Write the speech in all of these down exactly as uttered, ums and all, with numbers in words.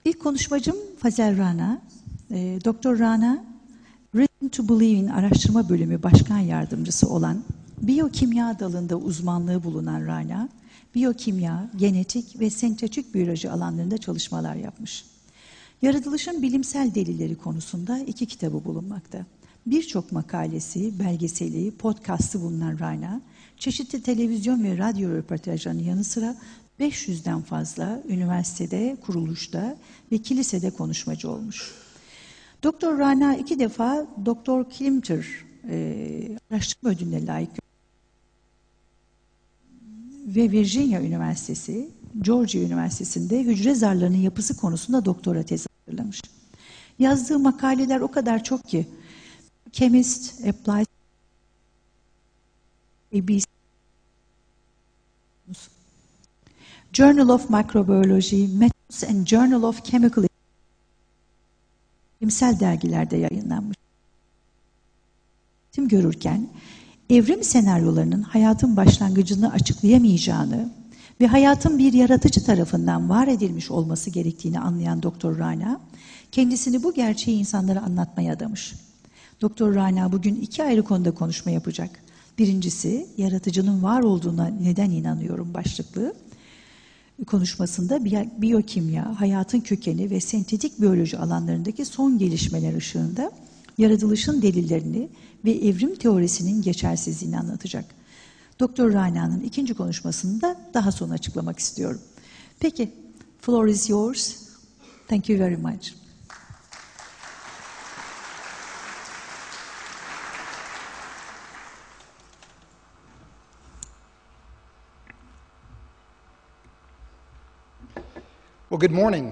İlk konuşmacım Fazel Rana. E, Doktor Rana, Reason to Believe'in araştırma bölümü başkan yardımcısı olan, biyokimya dalında uzmanlığı bulunan Rana, biyokimya, genetik ve sentetik biyoloji alanlarında çalışmalar yapmış. Yaratılışın bilimsel delilleri konusunda iki kitabı bulunmakta. Birçok makalesi, belgeseli, podcast'ı bulunan Rana, çeşitli televizyon ve radyo röportajlarının yanı sıra beş yüzden fazla üniversitede, kuruluşta ve kilisede konuşmacı olmuş. Doktor Rana iki defa Doktor Klimter e, araştırma ödülüne layık ve Virginia Üniversitesi, Georgia Üniversitesi'nde hücre zarlarının yapısı konusunda doktora tezi hazırlamış. Yazdığı makaleler o kadar çok ki, Chemist, Applied, A B C, Journal of Microbiology, Methods and Journal of Chemical bilimsel dergilerde yayınlanmış. Tim görürken, evrim senaryolarının hayatın başlangıcını açıklayamayacağını ve hayatın bir yaratıcı tarafından var edilmiş olması gerektiğini anlayan Doktor Rana, kendisini bu gerçeği insanlara anlatmaya adamış. Doktor Rana bugün iki ayrı konuda konuşma yapacak. Birincisi, yaratıcının var olduğuna neden inanıyorum başlıklı konuşmasında biyokimya, hayatın kökeni ve sentetik biyoloji alanlarındaki son gelişmeler ışığında yaratılışın delillerini ve evrim teorisinin geçersizliğini anlatacak. Doktor Rana'nın ikinci konuşmasını da daha sonra açıklamak istiyorum. Peki, floor is yours. Thank you very much. Well, good morning.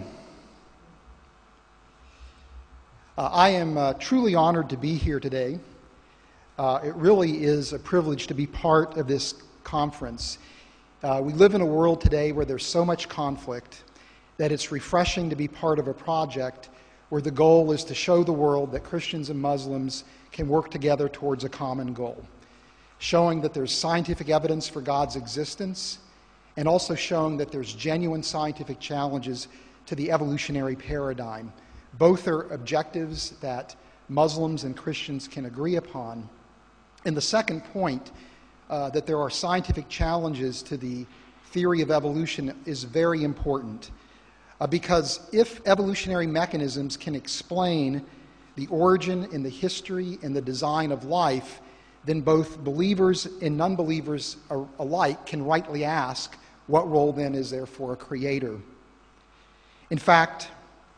Uh, I am uh, truly honored to be here today. Uh, it really is a privilege to be part of this conference. Uh, we live in a world today where there's so much conflict that it's refreshing to be part of a project where the goal is to show the world that Christians and Muslims can work together towards a common goal, showing that there's scientific evidence for God's existence, and also showing that there's genuine scientific challenges to the evolutionary paradigm. Both are objectives that Muslims and Christians can agree upon. And the second point, uh, that there are scientific challenges to the theory of evolution, is very important. Uh, because if evolutionary mechanisms can explain the origin and the history and the design of life, then both believers and non-believers alike can rightly ask, what role then is there for a creator? In fact,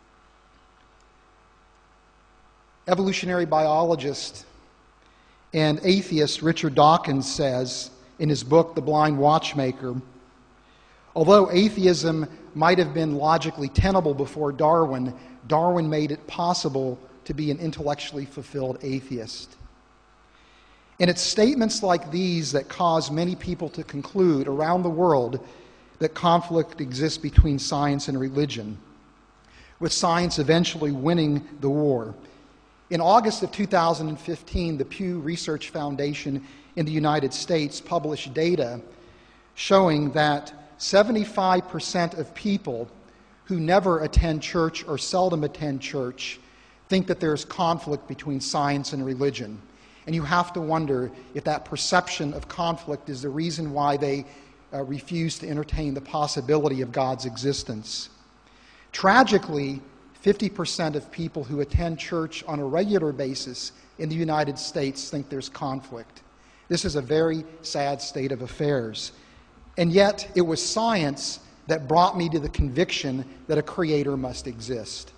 evolutionary biologist and atheist Richard Dawkins says in his book, The Blind Watchmaker, although atheism might have been logically tenable before Darwin, Darwin made it possible to be an intellectually fulfilled atheist. And it's statements like these that cause many people to conclude around the world that conflict exists between science and religion, with science eventually winning the war. In August of two thousand fifteen, the Pew Research Foundation in the United States published data showing that seventy-five percent of people who never attend church or seldom attend church think that there's conflict between science and religion. And you have to wonder if that perception of conflict is the reason why they uh, refuse to entertain the possibility of God's existence. Tragically, fifty percent of people who attend church on a regular basis in the United States think there's conflict. This is a very sad state of affairs. And yet, it was science that brought me to the conviction that a creator must exist.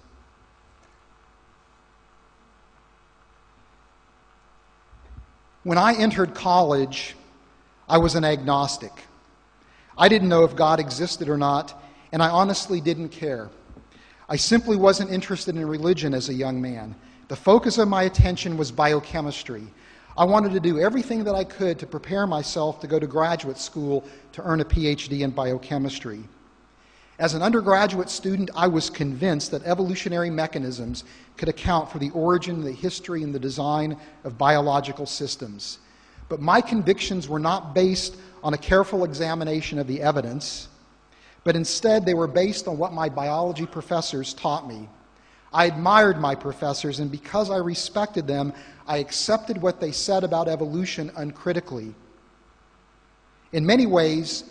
When I entered college, I was an agnostic. I didn't know if God existed or not, and I honestly didn't care. I simply wasn't interested in religion as a young man. The focus of my attention was biochemistry. I wanted to do everything that I could to prepare myself to go to graduate school to earn a P H D in biochemistry. As an undergraduate student, I was convinced that evolutionary mechanisms could account for the origin, the history, and the design of biological systems. But my convictions were not based on a careful examination of the evidence, but instead they were based on what my biology professors taught me. I admired my professors, and because I respected them, I accepted what they said about evolution uncritically. In many ways,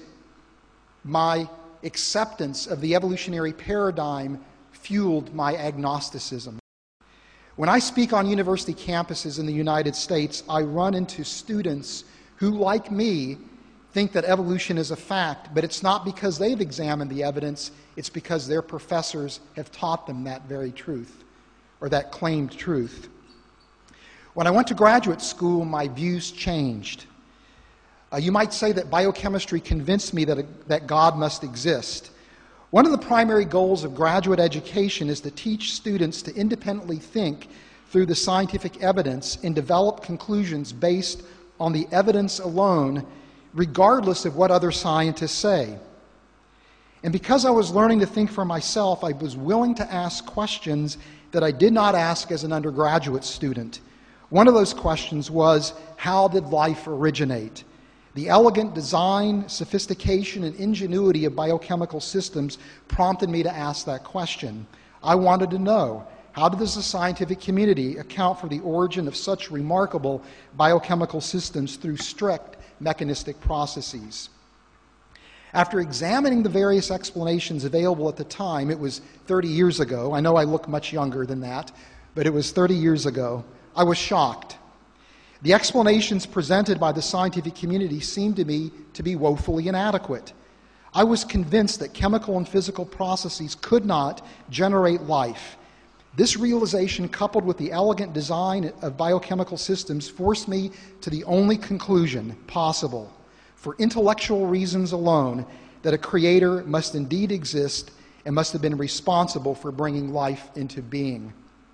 my acceptance of the evolutionary paradigm fueled my agnosticism. When I speak on university campuses in the United States, I run into students who, like me, think that evolution is a fact, but it's not because they've examined the evidence, it's because their professors have taught them that very truth, or that claimed truth. When I went to graduate school, my views changed. Uh, you might say that biochemistry convinced me that, a, that God must exist. One of the primary goals of graduate education is to teach students to independently think through the scientific evidence and develop conclusions based on the evidence alone, regardless of what other scientists say. And because I was learning to think for myself, I was willing to ask questions that I did not ask as an undergraduate student. One of those questions was, how did life originate? The elegant design, sophistication, and ingenuity of biochemical systems prompted me to ask that question. I wanted to know, how does the scientific community account for the origin of such remarkable biochemical systems through strict mechanistic processes? After examining the various explanations available at the time, it was thirty years ago, I know I look much younger than that, but it was thirty years ago, I was shocked. The explanations presented by the scientific community seemed to me to be woefully inadequate. I was convinced that chemical and physical processes could not generate life. This realization, coupled with the elegant design of biochemical systems, forced me to the only conclusion possible, for intellectual reasons alone, that a creator must indeed exist and must have been responsible for bringing life into being.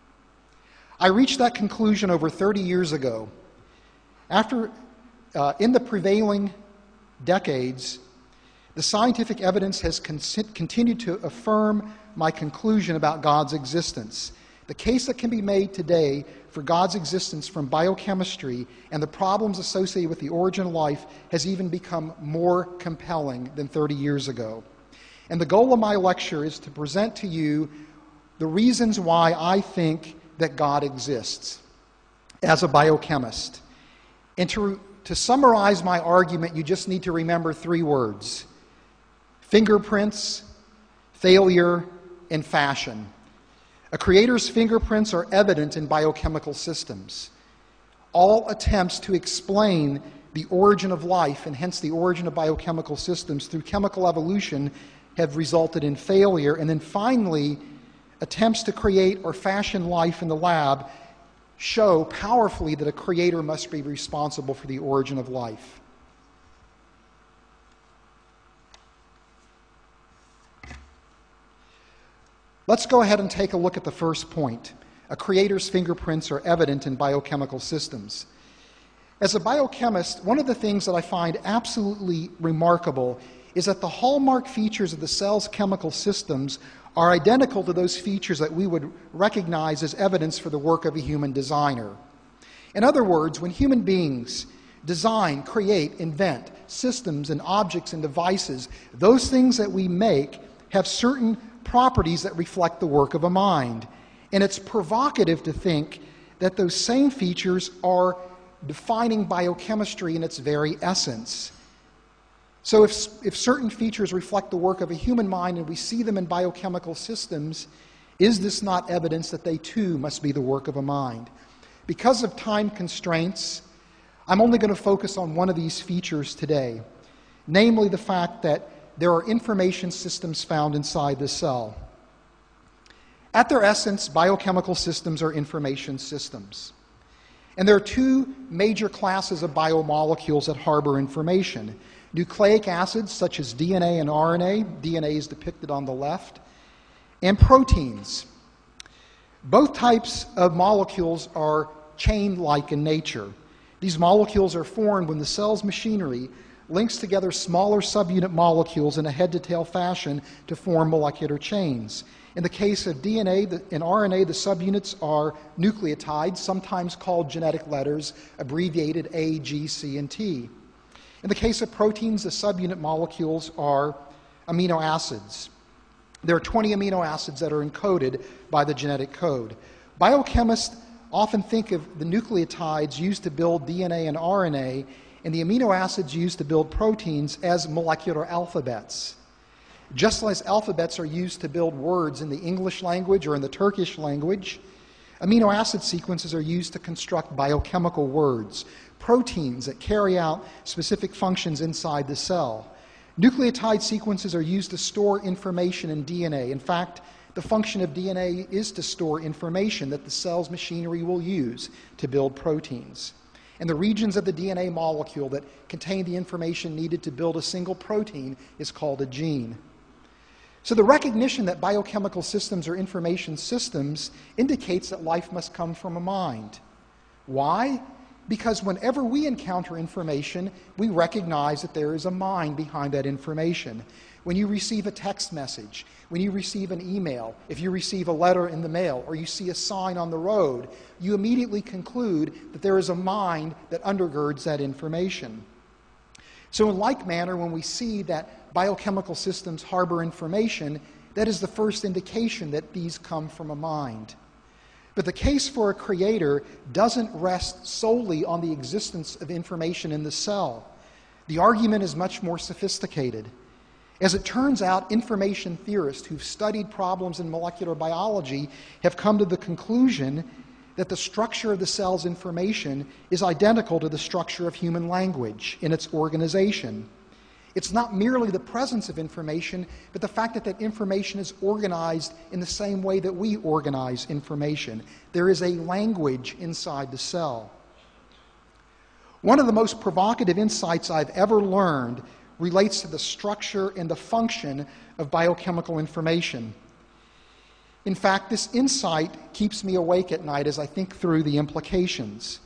I reached that conclusion over thirty years ago. After, uh, in the prevailing decades, the scientific evidence has con- continued to affirm my conclusion about God's existence. The case that can be made today for God's existence from biochemistry and the problems associated with the origin of life has even become more compelling than thirty years ago. And the goal of my lecture is to present to you the reasons why I think that God exists as a biochemist. And to, to summarize my argument, you just need to remember three words: fingerprints, failure, and fashion. A creator's fingerprints are evident in biochemical systems. All attempts to explain the origin of life, and hence the origin of biochemical systems, through chemical evolution have resulted in failure. And then finally, attempts to create or fashion life in the lab show powerfully that a creator must be responsible for the origin of life. Let's go ahead and take a look at the first point. A creator's fingerprints are evident in biochemical systems. As a biochemist, one of the things that I find absolutely remarkable is that the hallmark features of the cell's chemical systems are identical to those features that we would recognize as evidence for the work of a human designer. In other words, when human beings design, create, invent systems and objects and devices, those things that we make have certain properties that reflect the work of a mind. And it's provocative to think that those same features are defining biochemistry in its very essence. So if, if certain features reflect the work of a human mind and we see them in biochemical systems, is this not evidence that they too must be the work of a mind? Because of time constraints, I'm only going to focus on one of these features today, namely the fact that there are information systems found inside the cell. At their essence, biochemical systems are information systems. And there are two major classes of biomolecules that harbor information. Nucleic acids, such as D N A and R N A, D N A is depicted on the left, and proteins. Both types of molecules are chain-like in nature. These molecules are formed when the cell's machinery links together smaller subunit molecules in a head-to-tail fashion to form molecular chains. In the case of D N A and R N A, the subunits are nucleotides, sometimes called genetic letters, abbreviated A, G, C, and T. In the case of proteins, the subunit molecules are amino acids. There are twenty amino acids that are encoded by the genetic code. Biochemists often think of the nucleotides used to build D N A and R N A and the amino acids used to build proteins as molecular alphabets. Just as alphabets are used to build words in the English language or in the Turkish language, amino acid sequences are used to construct biochemical words, proteins that carry out specific functions inside the cell. Nucleotide sequences are used to store information in D N A. In fact, the function of D N A is to store information that the cell's machinery will use to build proteins. And the regions of the D N A molecule that contain the information needed to build a single protein is called a gene. So the recognition that biochemical systems are information systems indicates that life must come from a mind. Why? Because whenever we encounter information, we recognize that there is a mind behind that information. When you receive a text message, when you receive an email, if you receive a letter in the mail, or you see a sign on the road, you immediately conclude that there is a mind that undergirds that information. So in like manner, when we see that biochemical systems harbor information, that is the first indication that these come from a mind. But the case for a creator doesn't rest solely on the existence of information in the cell. The argument is much more sophisticated. As it turns out, information theorists who've studied problems in molecular biology have come to the conclusion that the structure of the cell's information is identical to the structure of human language in its organization. It's not merely the presence of information, but the fact that that information is organized in the same way that we organize information. There is a language inside the cell. One of the most provocative insights I've ever learned relates to the structure and the function of biochemical information. In fact, this insight keeps me awake at night as I think through the implications.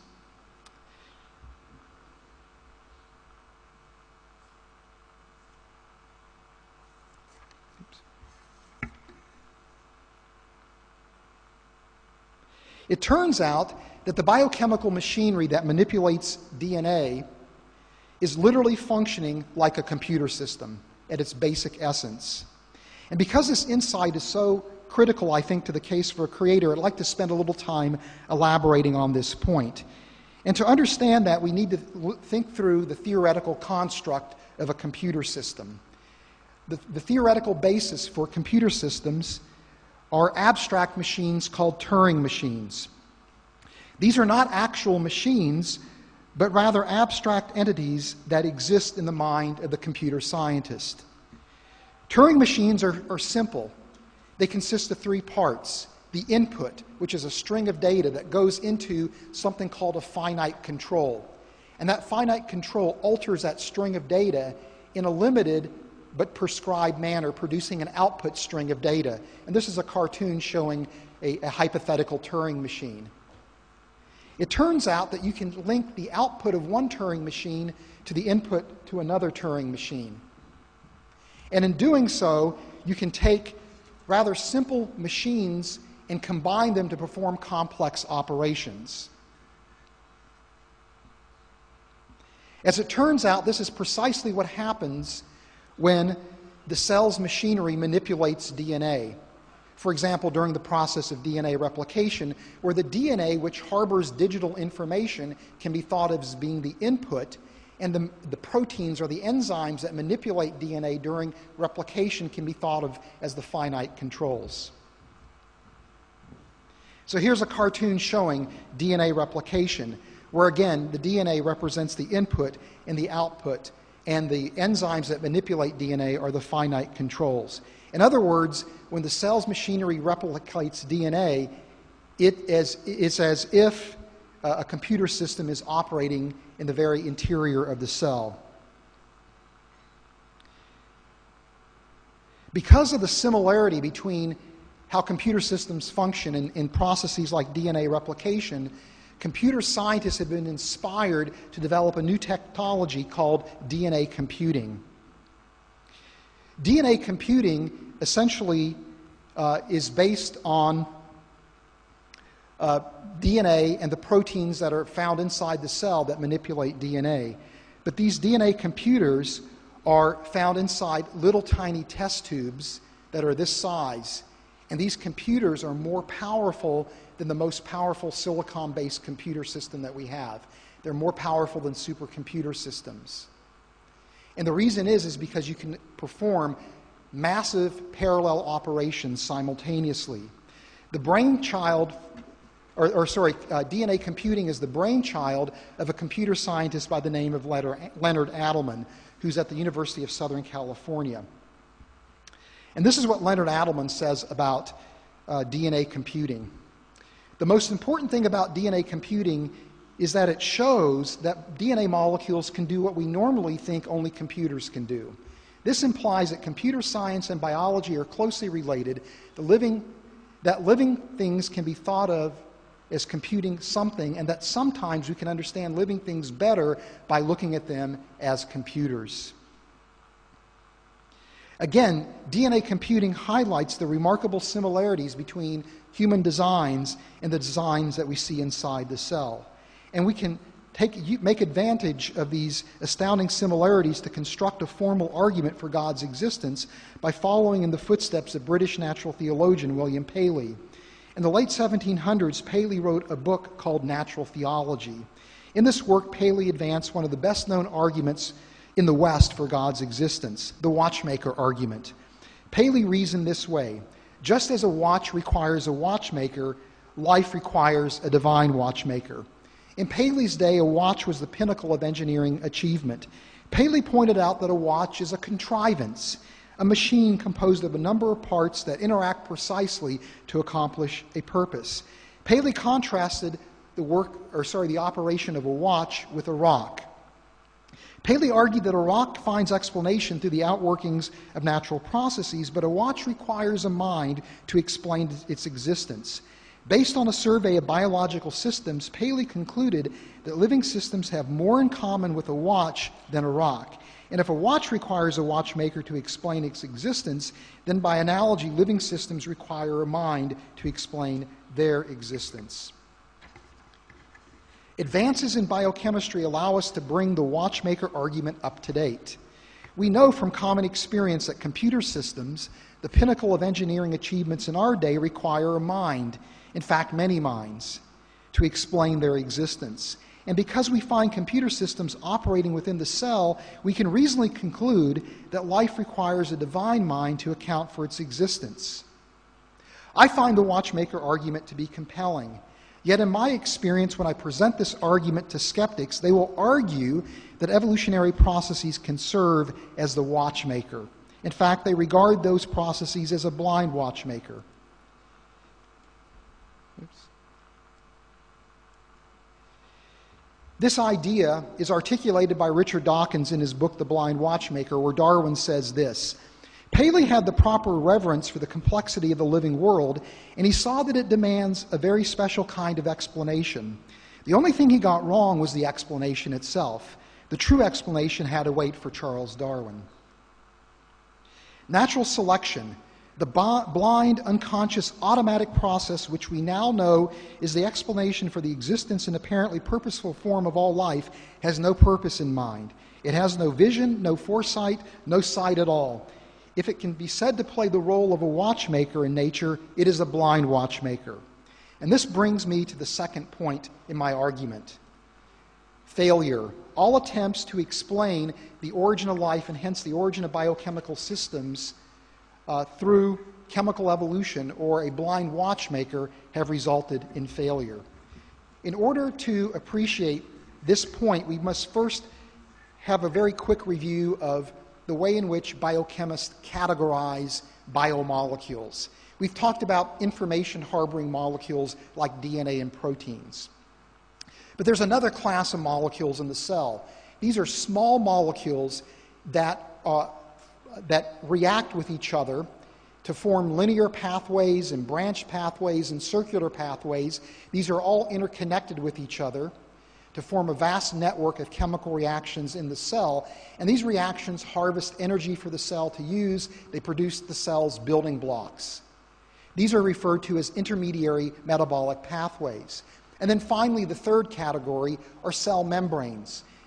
It turns out that the biochemical machinery that manipulates D N A is literally functioning like a computer system at its basic essence. And because this insight is so critical, I think, to the case for a creator, I'd like to spend a little time elaborating on this point. And to understand that, we need to think through the theoretical construct of a computer system. The, the theoretical basis for computer systems are abstract machines called Turing machines. These are not actual machines, but rather abstract entities that exist in the mind of the computer scientist. Turing machines are, are simple. They consist of three parts. The input, which is a string of data that goes into something called a finite control. And that finite control alters that string of data in a limited but prescribed manner, producing an output string of data. And this is a cartoon showing a, a hypothetical Turing machine. It turns out that you can link the output of one Turing machine to the input to another Turing machine. And in doing so, you can take rather simple machines and combine them to perform complex operations. As it turns out, this is precisely what happens when the cell's machinery manipulates D N A. For example, during the process of D N A replication, where the D N A, which harbors digital information, can be thought of as being the input, and the, the proteins or the enzymes that manipulate D N A during replication can be thought of as the finite controls. So here's a cartoon showing D N A replication, where again, the D N A represents the input and the output, and the enzymes that manipulate D N A are the finite controls. In other words, when the cell's machinery replicates D N A, it is, it's as if uh, a computer system is operating in the very interior of the cell. Because of the similarity between how computer systems function in, in processes like D N A replication, computer scientists have been inspired to develop a new technology called D N A computing. D N A computing essentially uh, is based on uh, D N A and the proteins that are found inside the cell that manipulate D N A. But these D N A computers are found inside little tiny test tubes that are this size. And these computers are more powerful than the most powerful silicon-based computer system that we have. They're more powerful than supercomputer systems. And the reason is, is because you can perform massive parallel operations simultaneously. The brainchild, or, or sorry, uh, D N A computing is the brainchild of a computer scientist by the name of Leonard Adleman, who's at the University of Southern California. And this is what Leonard Adleman says about uh, D N A computing. The most important thing about D N A computing is that it shows that D N A molecules can do what we normally think only computers can do. This implies that computer science and biology are closely related, the living, that living things can be thought of as computing something, and that sometimes we can understand living things better by looking at them as computers. Again, D N A computing highlights the remarkable similarities between human designs and the designs that we see inside the cell. And we can take, make advantage of these astounding similarities to construct a formal argument for God's existence by following in the footsteps of British natural theologian William Paley. In the late seventeen hundreds, Paley wrote a book called Natural Theology. In this work, Paley advanced one of the best-known arguments in the West for God's existence, the watchmaker argument. Paley reasoned this way: just as a watch requires a watchmaker, life requires a divine watchmaker. In Paley's day, a watch was the pinnacle of engineering achievement. Paley pointed out that a watch is a contrivance, a machine composed of a number of parts that interact precisely to accomplish a purpose. Paley contrasted the work, or sorry, the operation of a watch with a rock. Paley argued that a rock finds explanation through the outworkings of natural processes, but a watch requires a mind to explain its existence. Based on a survey of biological systems, Paley concluded that living systems have more in common with a watch than a rock. And if a watch requires a watchmaker to explain its existence, then by analogy, living systems require a mind to explain their existence. Advances in biochemistry allow us to bring the watchmaker argument up to date. We know from common experience that computer systems, the pinnacle of engineering achievements in our day, require a mind, in fact, many minds, to explain their existence. And because we find computer systems operating within the cell, we can reasonably conclude that life requires a divine mind to account for its existence. I find the watchmaker argument to be compelling. Yet in my experience, when I present this argument to skeptics, they will argue that evolutionary processes can serve as the watchmaker. In fact, they regard those processes as a blind watchmaker. Oops. This idea is articulated by Richard Dawkins in his book, The Blind Watchmaker, where Darwin says this: Paley had the proper reverence for the complexity of the living world, and he saw that it demands a very special kind of explanation. The only thing he got wrong was the explanation itself. The true explanation had to wait for Charles Darwin. Natural selection, the blind, unconscious, automatic process which we now know is the explanation for the existence and apparently purposeful form of all life, has no purpose in mind. It has no vision, no foresight, no sight at all. If it can be said to play the role of a watchmaker in nature, it is a blind watchmaker. And this brings me to the second point in my argument. Failure. All attempts to explain the origin of life, and hence the origin of biochemical systems, uh, through chemical evolution or a blind watchmaker have resulted in failure. In order to appreciate this point, we must first have a very quick review of the way in which biochemists categorize biomolecules. We've talked about information-harboring molecules like D N A and proteins. But there's another class of molecules in the cell. These are small molecules that, uh, that react with each other to form linear pathways and branched pathways and circular pathways. These are all interconnected with each other to form a vast network of chemical reactions in the cell. And these reactions harvest energy for the cell to use. They produce the cell's building blocks. These are referred to as intermediary metabolic pathways. And then finally, the third category are cell membranes.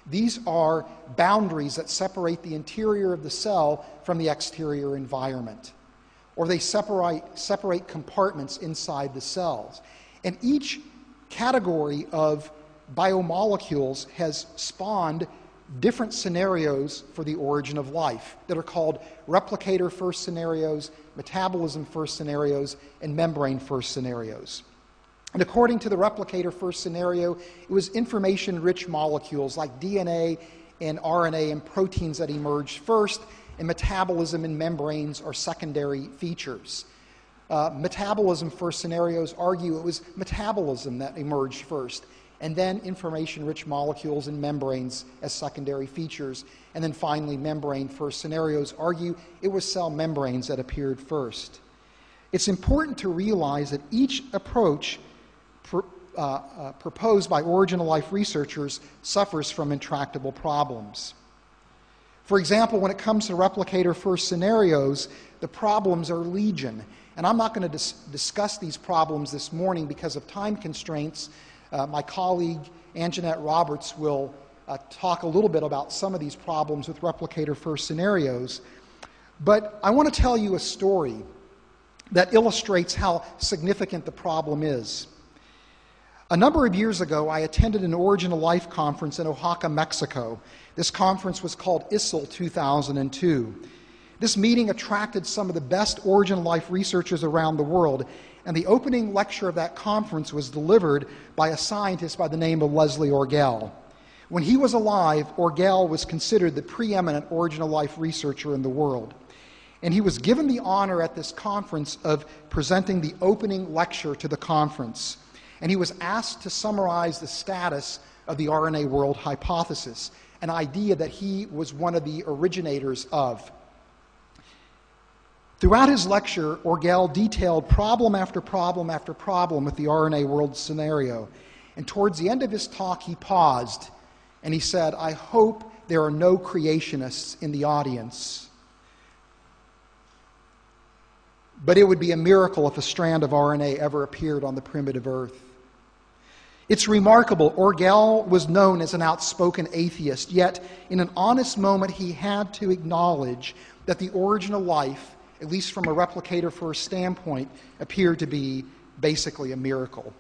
These are boundaries that separate the interior of the cell from the exterior environment, or they separate, separate compartments inside the cells. And each category of biomolecules has spawned different scenarios for the origin of life that are called replicator first scenarios, metabolism first scenarios, and membrane first scenarios. And according to the replicator first scenario, it was information-rich molecules like D N A and R N A and proteins that emerged first, and metabolism and membranes are secondary features. Uh, metabolism first scenarios argue it was metabolism that emerged first, and then information-rich molecules and membranes as secondary features. And then finally, membrane first scenarios argue it was cell membranes that appeared first. It's important to realize that each approach pr- uh, uh, proposed by origin of life researchers suffers from intractable problems. For example, when it comes to replicator first scenarios, the problems are legion. And I'm not going to dis- discuss these problems this morning because of time constraints. Uh, my colleague, Anjanette Roberts, will uh, talk a little bit about some of these problems with replicator first scenarios. But I want to tell you a story that illustrates how significant the problem is. A number of years ago, I attended an Origin of Life conference in Oaxaca, Mexico. This conference was called I S L two thousand two. This meeting attracted some of the best Origin of Life researchers around the world, and the opening lecture of that conference was delivered by a scientist by the name of Leslie Orgel. When he was alive, Orgel was considered the preeminent Origin of Life researcher in the world. And he was given the honor at this conference of presenting the opening lecture to the conference. And he was asked to summarize the status of the R N A world hypothesis, an idea that he was one of the originators of. Throughout his lecture, Orgel detailed problem after problem after problem with the R N A world scenario. And towards the end of his talk, he paused and he said, "I hope there are no creationists in the audience. But it would be a miracle if a strand of R N A ever appeared on the primitive Earth." It's remarkable. Orgel was known as an outspoken atheist, yet in an honest moment he had to acknowledge that the origin of life, at least from a replicator first standpoint, appeared to be basically a miracle.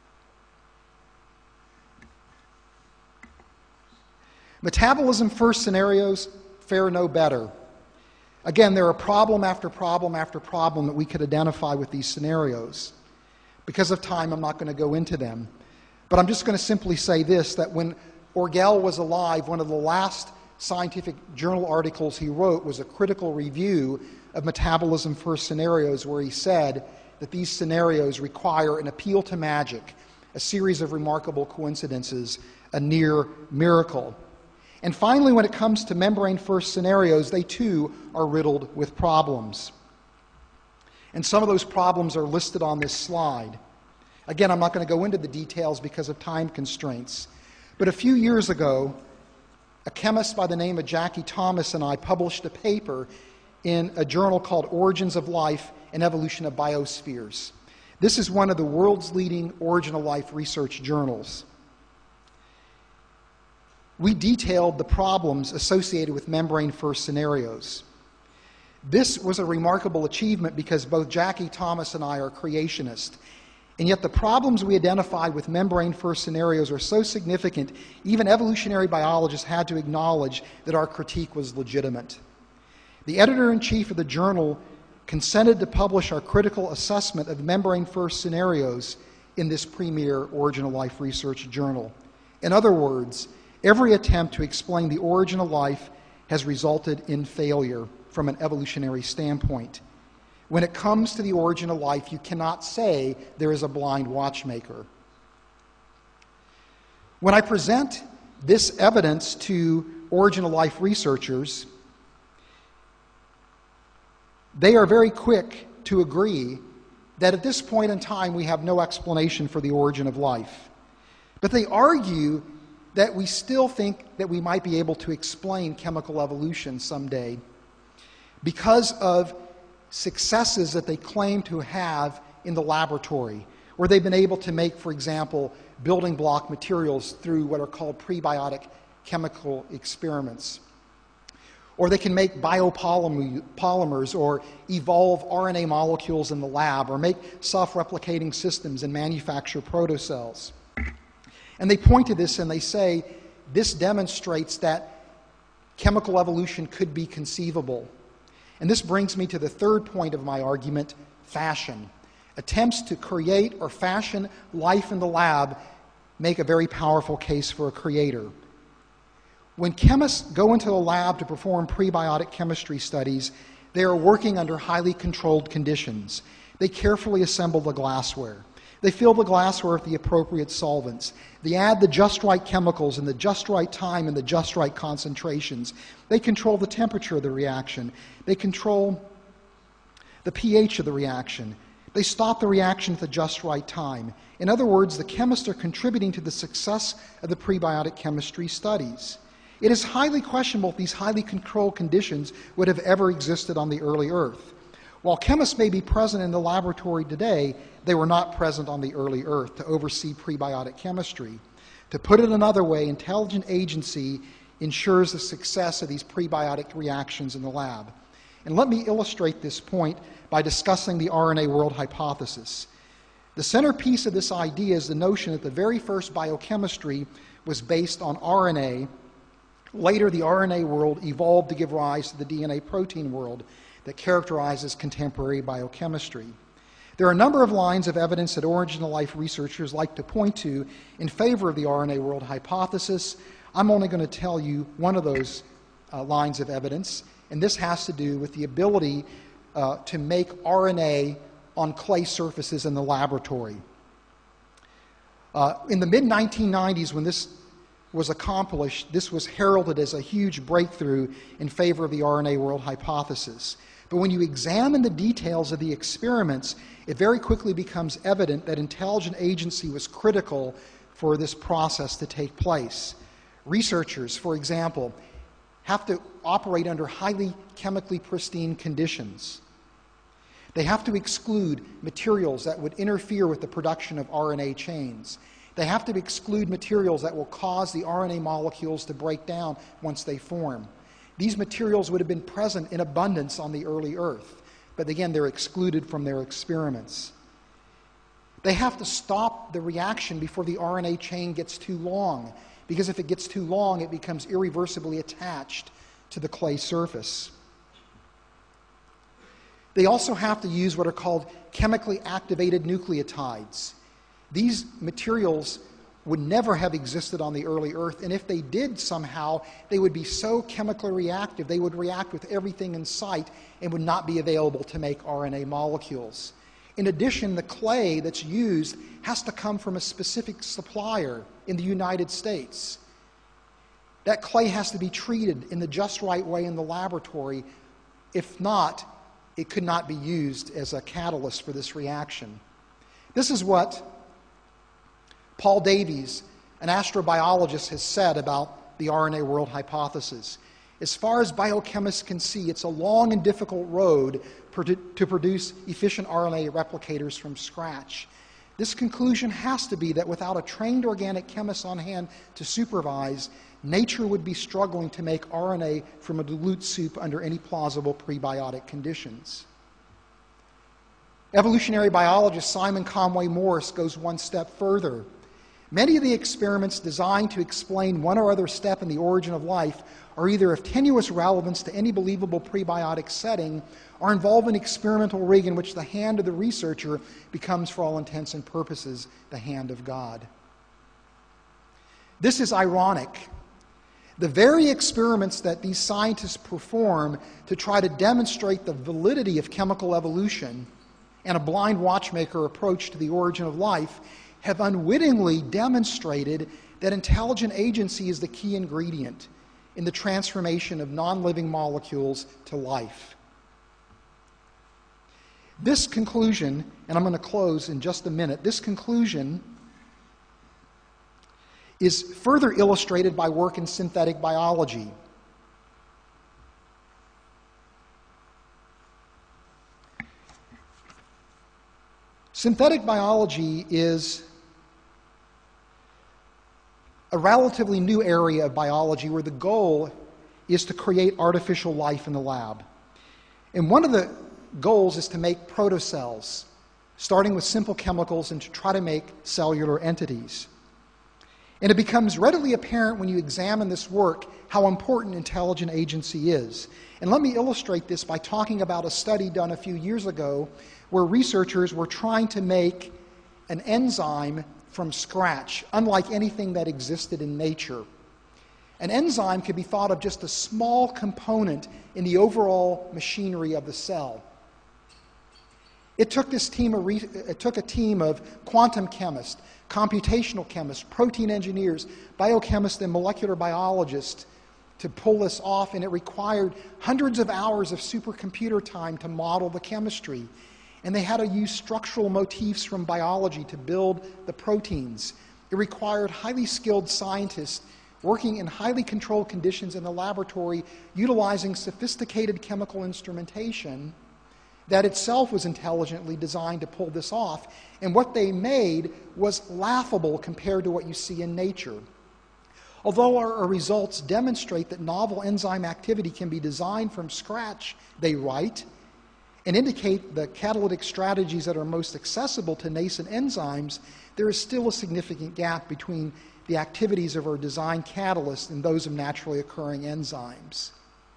Metabolism first scenarios fare no better. Again, there are problem after problem after problem that we could identify with these scenarios. Because of time, I'm not going to go into them. But I'm just going to simply say this, that when Orgel was alive, one of the last scientific journal articles he wrote was a critical review of metabolism first scenarios, where he said that these scenarios require an appeal to magic, a series of remarkable coincidences, a near miracle. And finally, when it comes to membrane first scenarios, they too are riddled with problems. And some of those problems are listed on this slide. Again, I'm not going to go into the details because of time constraints. But a few years ago, a chemist by the name of Jackie Thomas and I published a paper in a journal called Origins of Life and Evolution of Biospheres. This is one of the world's leading origin of life research journals. We detailed the problems associated with membrane first scenarios. This was a remarkable achievement because both Jackie Thomas and I are creationists. And yet the problems we identified with membrane first scenarios are so significant, even evolutionary biologists had to acknowledge that our critique was legitimate. The editor-in-chief of the journal consented to publish our critical assessment of membrane first scenarios in this premier Origin of Life research journal. In other words, every attempt to explain the origin of life has resulted in failure from an evolutionary standpoint. When it comes to the origin of life, you cannot say there is a blind watchmaker. When I present this evidence to origin of life researchers, they are very quick to agree that at this point in time we have no explanation for the origin of life. But they argue that we still think that we might be able to explain chemical evolution someday because of successes that they claim to have in the laboratory, where they've been able to make, for example, building block materials through what are called prebiotic chemical experiments. Or they can make biopolymers or evolve R N A molecules in the lab or make self-replicating systems and manufacture protocells. And they point to this and they say, this demonstrates that chemical evolution could be conceivable. And this brings me to the third point of my argument, fashion. Attempts to create or fashion life in the lab make a very powerful case for a creator. When chemists go into the lab to perform prebiotic chemistry studies, they are working under highly controlled conditions. They carefully assemble the glassware. They fill the glassware with the appropriate solvents. They add the just right chemicals in the just right time and the just right concentrations. They control the temperature of the reaction. They control the pH of the reaction. They stop the reaction at the just right time. In other words, the chemists are contributing to the success of the prebiotic chemistry studies. It is highly questionable if these highly controlled conditions would have ever existed on the early Earth. While chemists may be present in the laboratory today, they were not present on the early Earth to oversee prebiotic chemistry. To put it another way, intelligent agency ensures the success of these prebiotic reactions in the lab. And let me illustrate this point by discussing the R N A world hypothesis. The centerpiece of this idea is the notion that the very first biochemistry was based on R N A. Later, the R N A world evolved to give rise to the D N A protein world that characterizes contemporary biochemistry. There are a number of lines of evidence that origin of life researchers like to point to in favor of the R N A world hypothesis. I'm only going to tell you one of those uh, lines of evidence, and this has to do with the ability uh, to make R N A on clay surfaces in the laboratory. Uh, in the mid nineteen nineties, when this was accomplished, this was heralded as a huge breakthrough in favor of the R N A world hypothesis. But when you examine the details of the experiments, it very quickly becomes evident that intelligent agency was critical for this process to take place. Researchers, for example, have to operate under highly chemically pristine conditions. They have to exclude materials that would interfere with the production of R N A chains. They have to exclude materials that will cause the R N A molecules to break down once they form. These materials would have been present in abundance on the early Earth, but again, they're excluded from their experiments. They have to stop the reaction before the R N A chain gets too long, because if it gets too long, it becomes irreversibly attached to the clay surface. They also have to use what are called chemically activated nucleotides. These materials would never have existed on the early Earth, and if they did somehow, they would be so chemically reactive, they would react with everything in sight and would not be available to make R N A molecules. In addition, the clay that's used has to come from a specific supplier in the United States. That clay has to be treated in the just right way in the laboratory. If not, it could not be used as a catalyst for this reaction. This is what Paul Davies, an astrobiologist, has said about the R N A world hypothesis. As far as biochemists can see, it's a long and difficult road to produce efficient R N A replicators from scratch. This conclusion has to be that without a trained organic chemist on hand to supervise, nature would be struggling to make R N A from a dilute soup under any plausible prebiotic conditions. Evolutionary biologist Simon Conway Morris goes one step further. Many of the experiments designed to explain one or other step in the origin of life are either of tenuous relevance to any believable prebiotic setting or involve an experimental rig in which the hand of the researcher becomes, for all intents and purposes, the hand of God. This is ironic. The very experiments that these scientists perform to try to demonstrate the validity of chemical evolution and a blind watchmaker approach to the origin of life have unwittingly demonstrated that intelligent agency is the key ingredient in the transformation of non-living molecules to life. This conclusion, and I'm going to close in just a minute, this conclusion is further illustrated by work in synthetic biology. Synthetic biology is a relatively new area of biology where the goal is to create artificial life in the lab. And one of the goals is to make protocells, starting with simple chemicals and to try to make cellular entities. And it becomes readily apparent when you examine this work how important intelligent agency is. And let me illustrate this by talking about a study done a few years ago where researchers were trying to make an enzyme from scratch, unlike anything that existed in nature. An enzyme could be thought of just a small component in the overall machinery of the cell. It took this team of re- it took a team of quantum chemists, computational chemists, protein engineers, biochemists, and molecular biologists to pull this off, and it required hundreds of hours of supercomputer time to model the chemistry. And they had to use structural motifs from biology to build the proteins. It required highly skilled scientists working in highly controlled conditions in the laboratory, utilizing sophisticated chemical instrumentation that itself was intelligently designed to pull this off. And what they made was laughable compared to what you see in nature. Although our, our results demonstrate that novel enzyme activity can be designed from scratch, they write, and indicate the catalytic strategies that are most accessible to nascent enzymes, there is still a significant gap between the activities of our design catalysts and those of naturally occurring enzymes.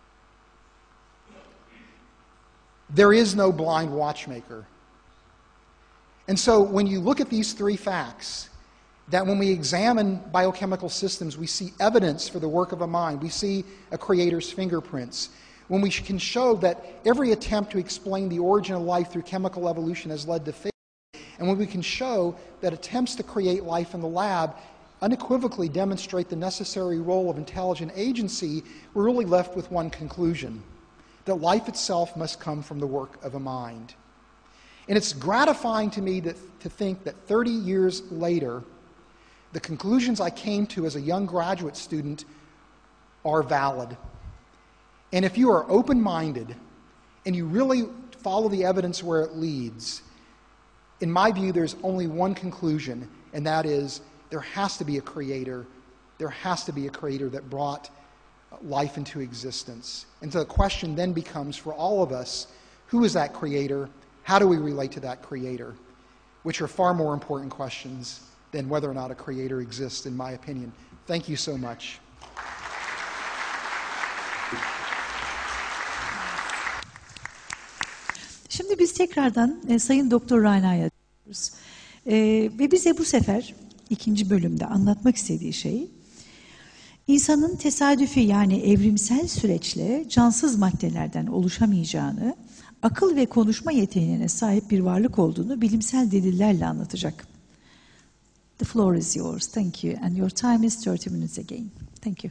There is no blind watchmaker. And so when you look at these three facts, that when we examine biochemical systems, we see evidence for the work of a mind. We see a creator's fingerprints. When we can show that every attempt to explain the origin of life through chemical evolution has led to failure, and when we can show that attempts to create life in the lab unequivocally demonstrate the necessary role of intelligent agency, we're really left with one conclusion: that life itself must come from the work of a mind. And it's gratifying to me that, to think that thirty years later, the conclusions I came to as a young graduate student are valid. And if you are open-minded and you really follow the evidence where it leads, in my view, there's only one conclusion, and that is there has to be a creator. There has to be a creator that brought life into existence. And so the question then becomes for all of us, who is that creator? How do we relate to that creator? Which are far more important questions than whether or not a creator exists, in my opinion. Thank you so much. Şimdi biz tekrardan e, Sayın Doktor Rana'ya dönüyoruz. E, ve bize bu sefer ikinci bölümde anlatmak istediği şey, insanın tesadüfi yani evrimsel süreçle cansız maddelerden oluşamayacağını, akıl ve konuşma yeteneğine sahip bir varlık olduğunu bilimsel delillerle anlatacak. The floor is yours. Thank you. And your time is thirty minutes again. Thank you.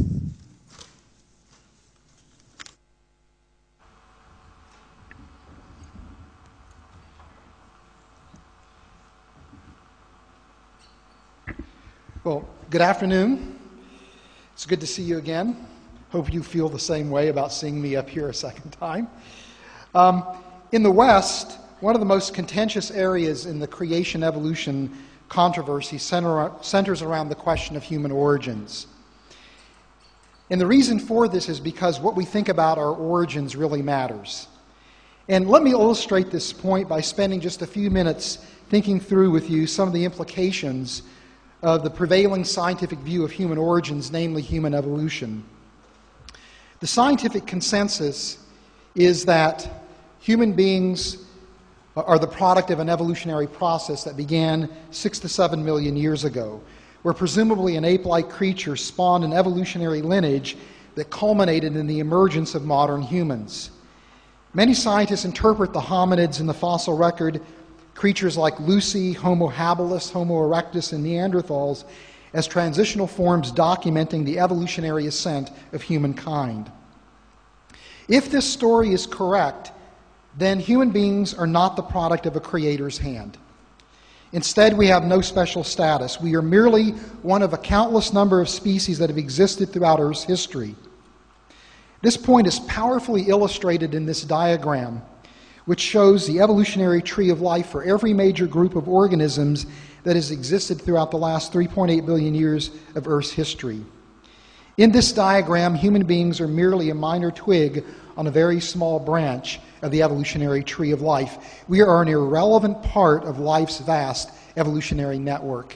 Well, good afternoon. It's good to see you again. Hope you feel the same way about seeing me up here a second time. Um, in the West, one of the most contentious areas in the creation-evolution controversy center, centers around the question of human origins. And the reason for this is because what we think about our origins really matters. And let me illustrate this point by spending just a few minutes thinking through with you some of the implications of the prevailing scientific view of human origins, namely human evolution. The scientific consensus is that human beings are the product of an evolutionary process that began six to seven million years ago, where presumably an ape-like creature spawned an evolutionary lineage that culminated in the emergence of modern humans. Many scientists interpret the hominids in the fossil record, creatures like Lucy, Homo habilis, Homo erectus, and Neanderthals, as transitional forms documenting the evolutionary ascent of humankind. If this story is correct, then human beings are not the product of a creator's hand. Instead, we have no special status. We are merely one of a countless number of species that have existed throughout Earth's history. This point is powerfully illustrated in this diagram, which shows the evolutionary tree of life for every major group of organisms that has existed throughout the last three point eight billion years of Earth's history. In this diagram, human beings are merely a minor twig on a very small branch of the evolutionary tree of life. We are an irrelevant part of life's vast evolutionary network.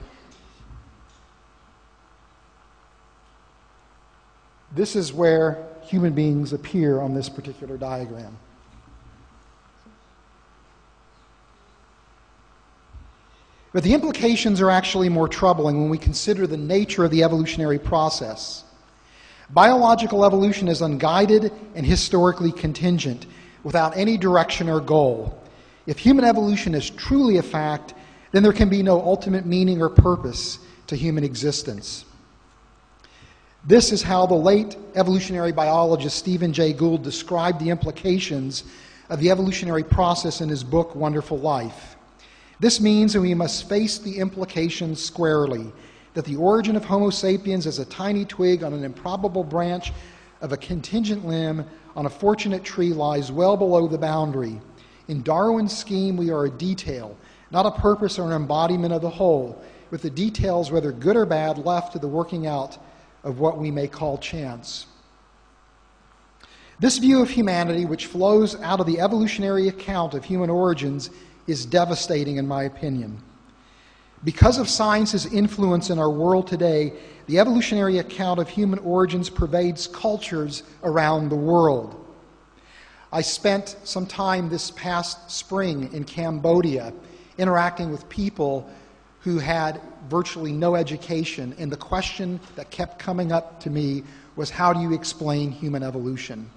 This is where human beings appear on this particular diagram. But the implications are actually more troubling when we consider the nature of the evolutionary process. Biological evolution is unguided and historically contingent, without any direction or goal. If human evolution is truly a fact, then there can be no ultimate meaning or purpose to human existence. This is how the late evolutionary biologist Stephen Jay Gould described the implications of the evolutionary process in his book, Wonderful Life. This means that we must face the implications squarely, that the origin of Homo sapiens as a tiny twig on an improbable branch of a contingent limb on a fortunate tree lies well below the boundary. In Darwin's scheme, we are a detail, not a purpose or an embodiment of the whole, with the details, whether good or bad, left to the working out of what we may call chance. This view of humanity, which flows out of the evolutionary account of human origins, is devastating in my opinion. Because of science's influence in our world today, the evolutionary account of human origins pervades cultures around the world. I spent some time this past spring in Cambodia interacting with people who had virtually no education, and the question that kept coming up to me was, how do you explain human evolution?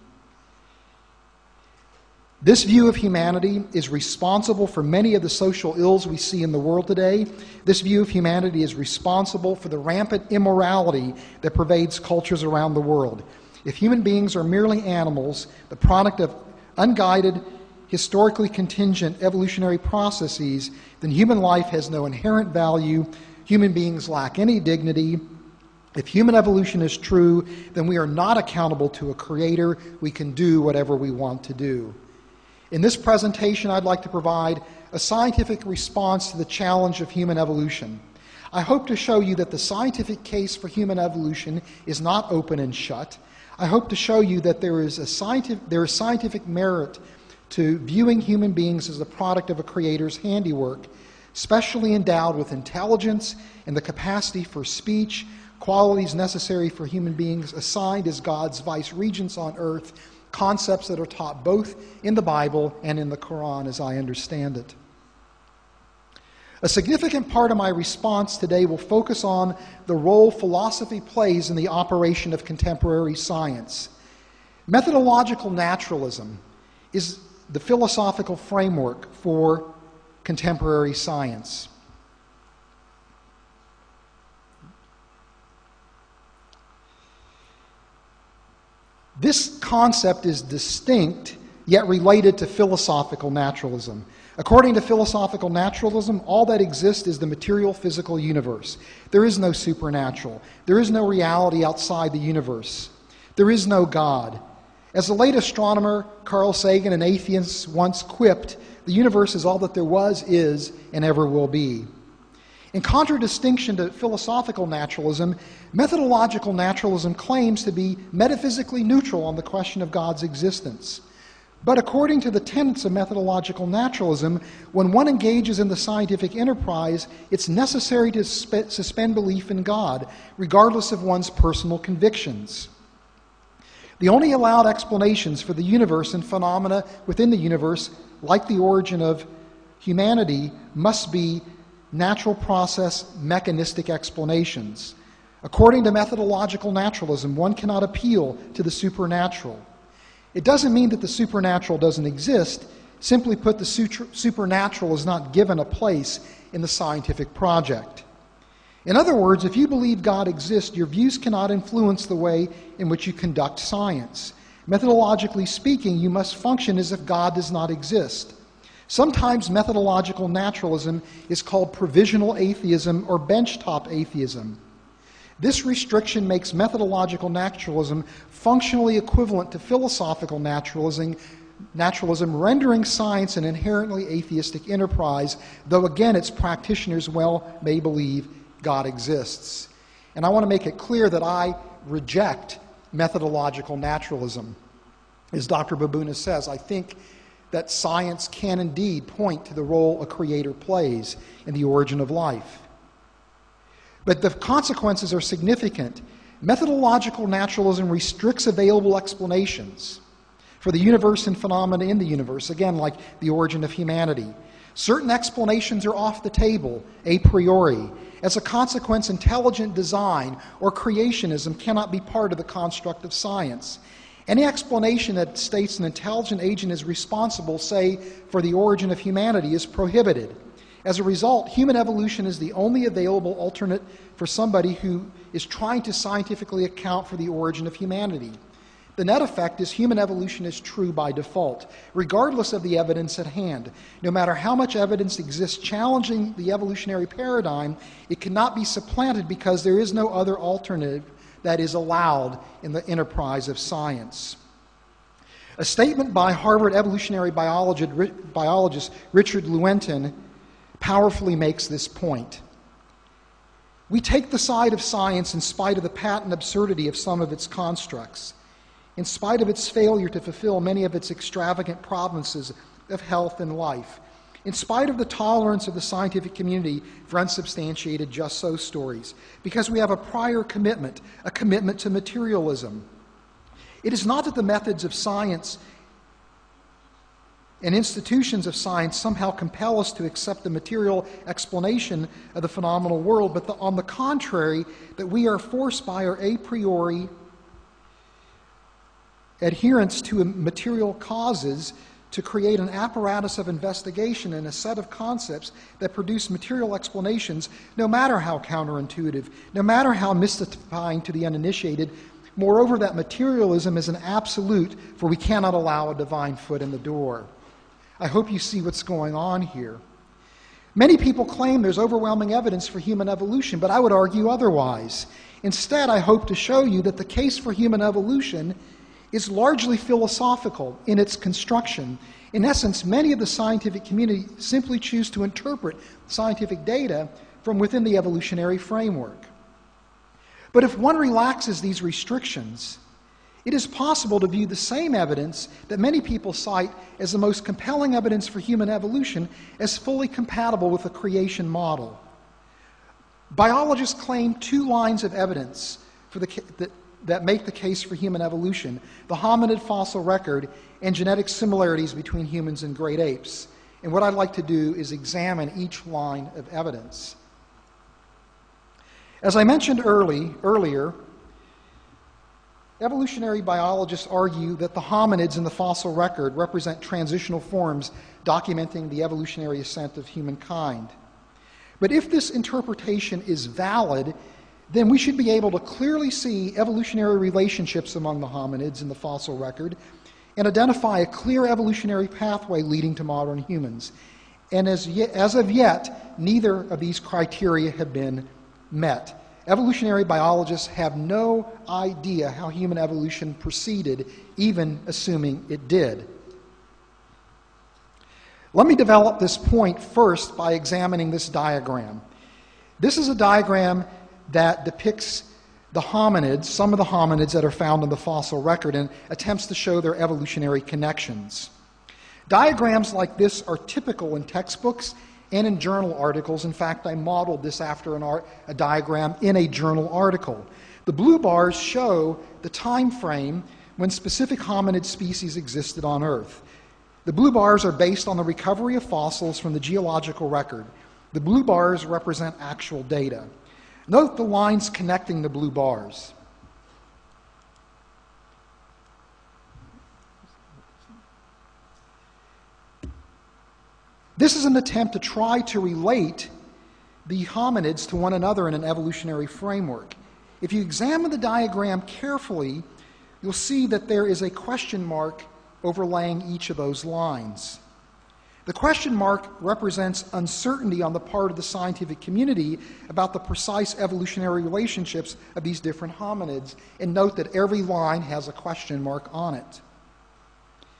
This view of humanity is responsible for many of the social ills we see in the world today. This view of humanity is responsible for the rampant immorality that pervades cultures around the world. If human beings are merely animals, the product of unguided, historically contingent evolutionary processes, then human life has no inherent value. Human beings lack any dignity. If human evolution is true, then we are not accountable to a creator. We can do whatever we want to do. In this presentation, I'd like to provide a scientific response to the challenge of human evolution. I hope to show you that the scientific case for human evolution is not open and shut. I hope to show you that there is a scientific, there is scientific merit to viewing human beings as the product of a creator's handiwork, specially endowed with intelligence and the capacity for speech, qualities necessary for human beings assigned as God's vice-regents on earth, concepts that are taught both in the Bible and in the Quran as I understand it. A significant part of my response today will focus on the role philosophy plays in the operation of contemporary science. Methodological naturalism is the philosophical framework for contemporary science. This concept is distinct, yet related to philosophical naturalism. According to philosophical naturalism, all that exists is the material physical universe. There is no supernatural. There is no reality outside the universe. There is no God. As the late astronomer Carl Sagan, an atheist, once quipped, the universe is all that there was, is, and ever will be. In contradistinction to philosophical naturalism, methodological naturalism claims to be metaphysically neutral on the question of God's existence. But according to the tenets of methodological naturalism, when one engages in the scientific enterprise, it's necessary to spe- suspend belief in God, regardless of one's personal convictions. The only allowed explanations for the universe and phenomena within the universe, like the origin of humanity, must be natural process mechanistic explanations. According to methodological naturalism, one cannot appeal to the supernatural. It doesn't mean that the supernatural doesn't exist. Simply put, the supernatural is not given a place in the scientific project. In other words, if you believe God exists, your views cannot influence the way in which you conduct science. Methodologically speaking, you must function as if God does not exist. Sometimes methodological naturalism is called provisional atheism or benchtop atheism. This restriction makes methodological naturalism functionally equivalent to philosophical naturalism, naturalism rendering science an inherently atheistic enterprise, though again its practitioners well may believe God exists. And I want to make it clear that I reject methodological naturalism. As Doctor Babuna says, I think that science can indeed point to the role a creator plays in the origin of life. But the consequences are significant. Methodological naturalism restricts available explanations for the universe and phenomena in the universe, again, like the origin of humanity. Certain explanations are off the table a priori. As a consequence, intelligent design or creationism cannot be part of the construct of science. Any explanation that states an intelligent agent is responsible, say, for the origin of humanity, is prohibited. As a result, human evolution is the only available alternate for somebody who is trying to scientifically account for the origin of humanity. The net effect is human evolution is true by default, regardless of the evidence at hand. No matter how much evidence exists challenging the evolutionary paradigm, it cannot be supplanted because there is no other alternative that is allowed in the enterprise of science. A statement by Harvard evolutionary biologist Richard Lewontin powerfully makes this point. We take the side of science in spite of the patent absurdity of some of its constructs, in spite of its failure to fulfill many of its extravagant promises of health and life, in spite of the tolerance of the scientific community for unsubstantiated just so stories, because we have a prior commitment, a commitment to materialism. It is not that the methods of science and institutions of science somehow compel us to accept the material explanation of the phenomenal world, but the, on the contrary, that we are forced by our a priori adherence to material causes to create an apparatus of investigation and a set of concepts that produce material explanations, no matter how counterintuitive, no matter how mystifying to the uninitiated. Moreover, that materialism is an absolute, for we cannot allow a divine foot in the door. I hope you see what's going on here. Many people claim there's overwhelming evidence for human evolution, but I would argue otherwise. Instead, I hope to show you that the case for human evolution is largely philosophical in its construction. In essence, many of the scientific community simply choose to interpret scientific data from within the evolutionary framework. But if one relaxes these restrictions, it is possible to view the same evidence that many people cite as the most compelling evidence for human evolution as fully compatible with the creation model. Biologists claim two lines of evidence for the, that, that make the case for human evolution: the hominid fossil record and genetic similarities between humans and great apes. And what I'd like to do is examine each line of evidence. As I mentioned early, earlier, evolutionary biologists argue that the hominids in the fossil record represent transitional forms documenting the evolutionary ascent of humankind. But if this interpretation is valid, then we should be able to clearly see evolutionary relationships among the hominids in the fossil record and identify a clear evolutionary pathway leading to modern humans. And as, yet, as of yet, neither of these criteria have been met. Evolutionary biologists have no idea how human evolution proceeded, even assuming it did. Let me develop this point first by examining this diagram. This is a diagram that depicts the hominids, some of the hominids that are found in the fossil record, and attempts to show their evolutionary connections. Diagrams like this are typical in textbooks and in journal articles. In fact, I modeled this after an art, a diagram in a journal article. The blue bars show the time frame when specific hominid species existed on Earth. The blue bars are based on the recovery of fossils from the geological record. The blue bars represent actual data. Note the lines connecting the blue bars. This is an attempt to try to relate the hominids to one another in an evolutionary framework. If you examine the diagram carefully, you'll see that there is a question mark overlaying each of those lines. The question mark represents uncertainty on the part of the scientific community about the precise evolutionary relationships of these different hominids. And note that every line has a question mark on it.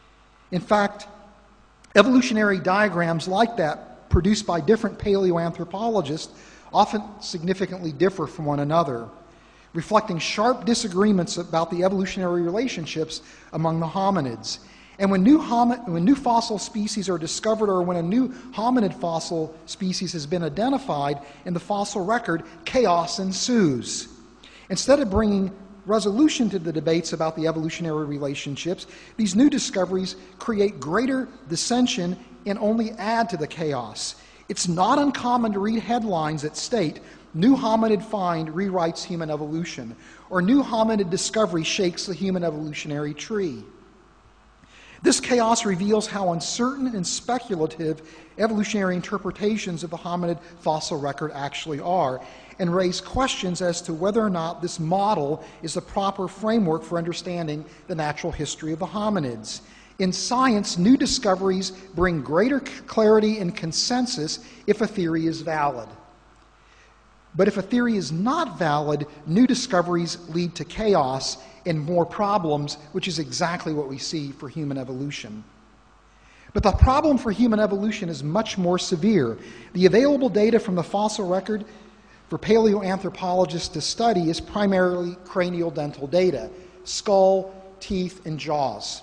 In fact, evolutionary diagrams like that, produced by different paleoanthropologists, often significantly differ from one another, reflecting sharp disagreements about the evolutionary relationships among the hominids. And when new, homin- when new fossil species are discovered, or when a new hominid fossil species has been identified in the fossil record, chaos ensues. Instead of bringing resolution to the debates about the evolutionary relationships, these new discoveries create greater dissension and only add to the chaos. It's not uncommon to read headlines that state, "New hominid find rewrites human evolution," or "New hominid discovery shakes the human evolutionary tree." This chaos reveals how uncertain and speculative evolutionary interpretations of the hominid fossil record actually are, and raise questions as to whether or not this model is the proper framework for understanding the natural history of the hominids. In science, new discoveries bring greater clarity and consensus if a theory is valid. But if a theory is not valid, new discoveries lead to chaos and more problems, which is exactly what we see for human evolution. But the problem for human evolution is much more severe. The available data from the fossil record for paleoanthropologists to study is primarily cranial dental data: skull, teeth, and jaws.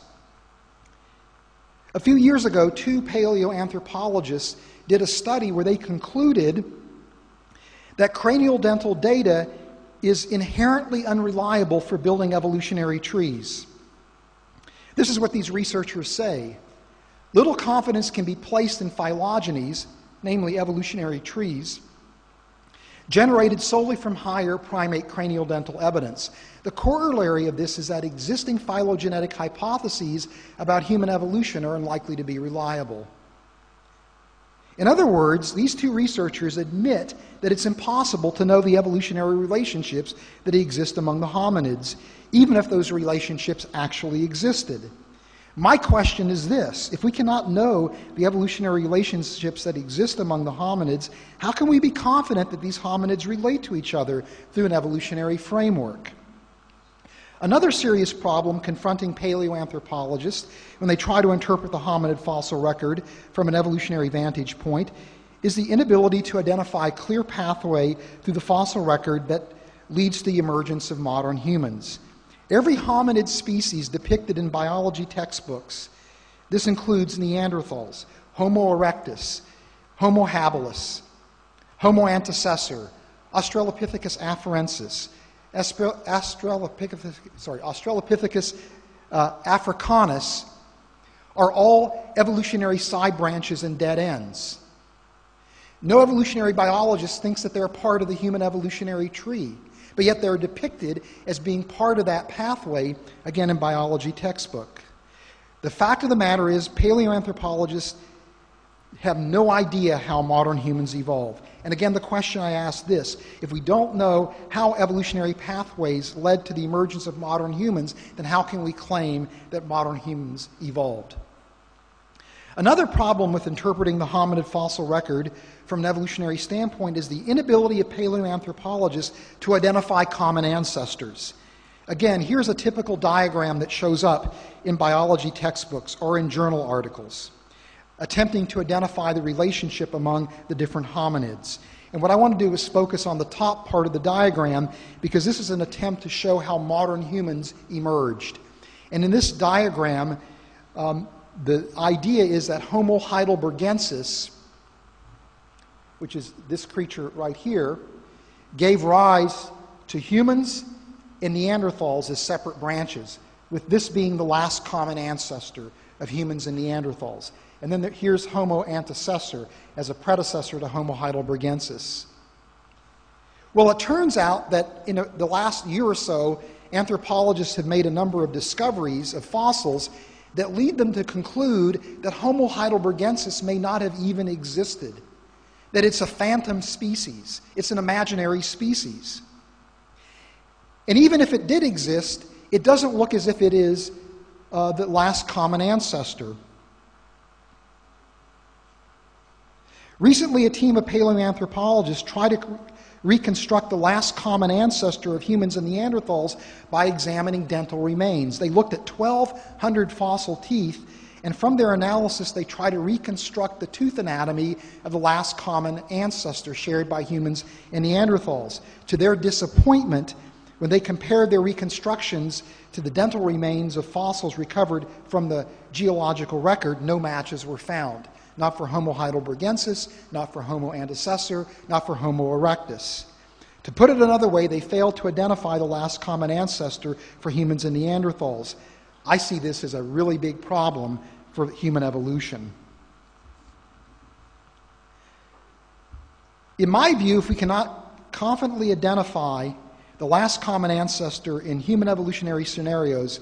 A few years ago, two paleoanthropologists did a study where they concluded that cranial dental data is inherently unreliable for building evolutionary trees. This is what these researchers say: little confidence can be placed in phylogenies, namely evolutionary trees, generated solely from higher primate cranial dental evidence. The corollary of this is that existing phylogenetic hypotheses about human evolution are unlikely to be reliable. In other words, these two researchers admit that it's impossible to know the evolutionary relationships that exist among the hominids, even if those relationships actually existed. My question is this: if we cannot know the evolutionary relationships that exist among the hominids, how can we be confident that these hominids relate to each other through an evolutionary framework? Another serious problem confronting paleoanthropologists when they try to interpret the hominid fossil record from an evolutionary vantage point is the inability to identify a clear pathway through the fossil record that leads to the emergence of modern humans. Every hominid species depicted in biology textbooks, this includes Neanderthals, Homo erectus, Homo habilis, Homo antecessor, Australopithecus afarensis, Australopithecus, sorry, Australopithecus uh, africanus, are all evolutionary side branches and dead ends. No evolutionary biologist thinks that they're part of the human evolutionary tree, but yet they're depicted as being part of that pathway, again in biology textbook. The fact of the matter is, paleoanthropologists have no idea how modern humans evolved. And again, the question I ask this: if we don't know how evolutionary pathways led to the emergence of modern humans, then how can we claim that modern humans evolved? Another problem with interpreting the hominid fossil record from an evolutionary standpoint is the inability of paleoanthropologists to identify common ancestors. Again, here's a typical diagram that shows up in biology textbooks or in journal articles, attempting to identify the relationship among the different hominids. And what I want to do is focus on the top part of the diagram, because this is an attempt to show how modern humans emerged. And in this diagram, um, the idea is that Homo heidelbergensis, which is this creature right here, gave rise to humans and Neanderthals as separate branches, with this being the last common ancestor of humans and Neanderthals. And then there, here's Homo antecessor as a predecessor to Homo heidelbergensis. Well, it turns out that in a, the last year or so, anthropologists have made a number of discoveries of fossils that lead them to conclude that Homo heidelbergensis may not have even existed, that it's a phantom species, it's an imaginary species. And even if it did exist, it doesn't look as if it is uh, the last common ancestor. Recently, a team of paleoanthropologists tried to reconstruct the last common ancestor of humans and Neanderthals by examining dental remains. They looked at twelve hundred fossil teeth And from their analysis, they try to reconstruct the tooth anatomy of the last common ancestor shared by humans and Neanderthals. To their disappointment, when they compared their reconstructions to the dental remains of fossils recovered from the geological record, no matches were found. Not for Homo heidelbergensis, not for Homo antecessor, not for Homo erectus. To put it another way, they failed to identify the last common ancestor for humans and Neanderthals. I see this as a really big problem for human evolution. In my view, if we cannot confidently identify the last common ancestor in human evolutionary scenarios,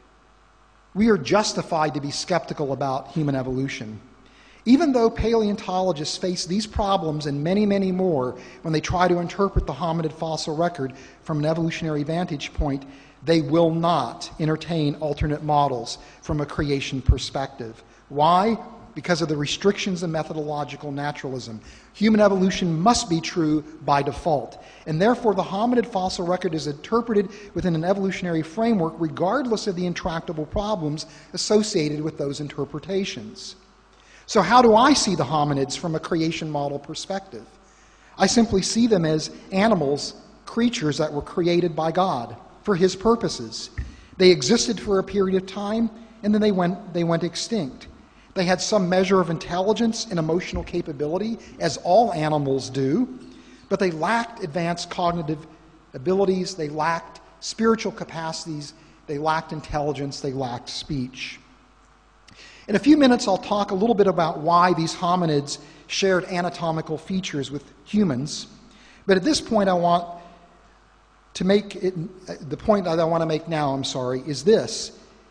we are justified to be skeptical about human evolution. Even though paleontologists face these problems and many, many more when they try to interpret the hominid fossil record from an evolutionary vantage point, they will not entertain alternate models from a creation perspective. Why? Because of the restrictions of methodological naturalism. Human evolution must be true by default, and therefore the hominid fossil record is interpreted within an evolutionary framework regardless of the intractable problems associated with those interpretations. So how do I see the hominids from a creation model perspective? I simply see them as animals, creatures that were created by God for His purposes. They existed for a period of time, and then they went, they went extinct. They had some measure of intelligence and emotional capability, as all animals do, but they lacked advanced cognitive abilities, they lacked spiritual capacities, they lacked intelligence, they lacked speech. In a few minutes, I'll talk a little bit about why these hominids shared anatomical features with humans, but at this point I want to make it, the point that I want to make now, I'm sorry, is this,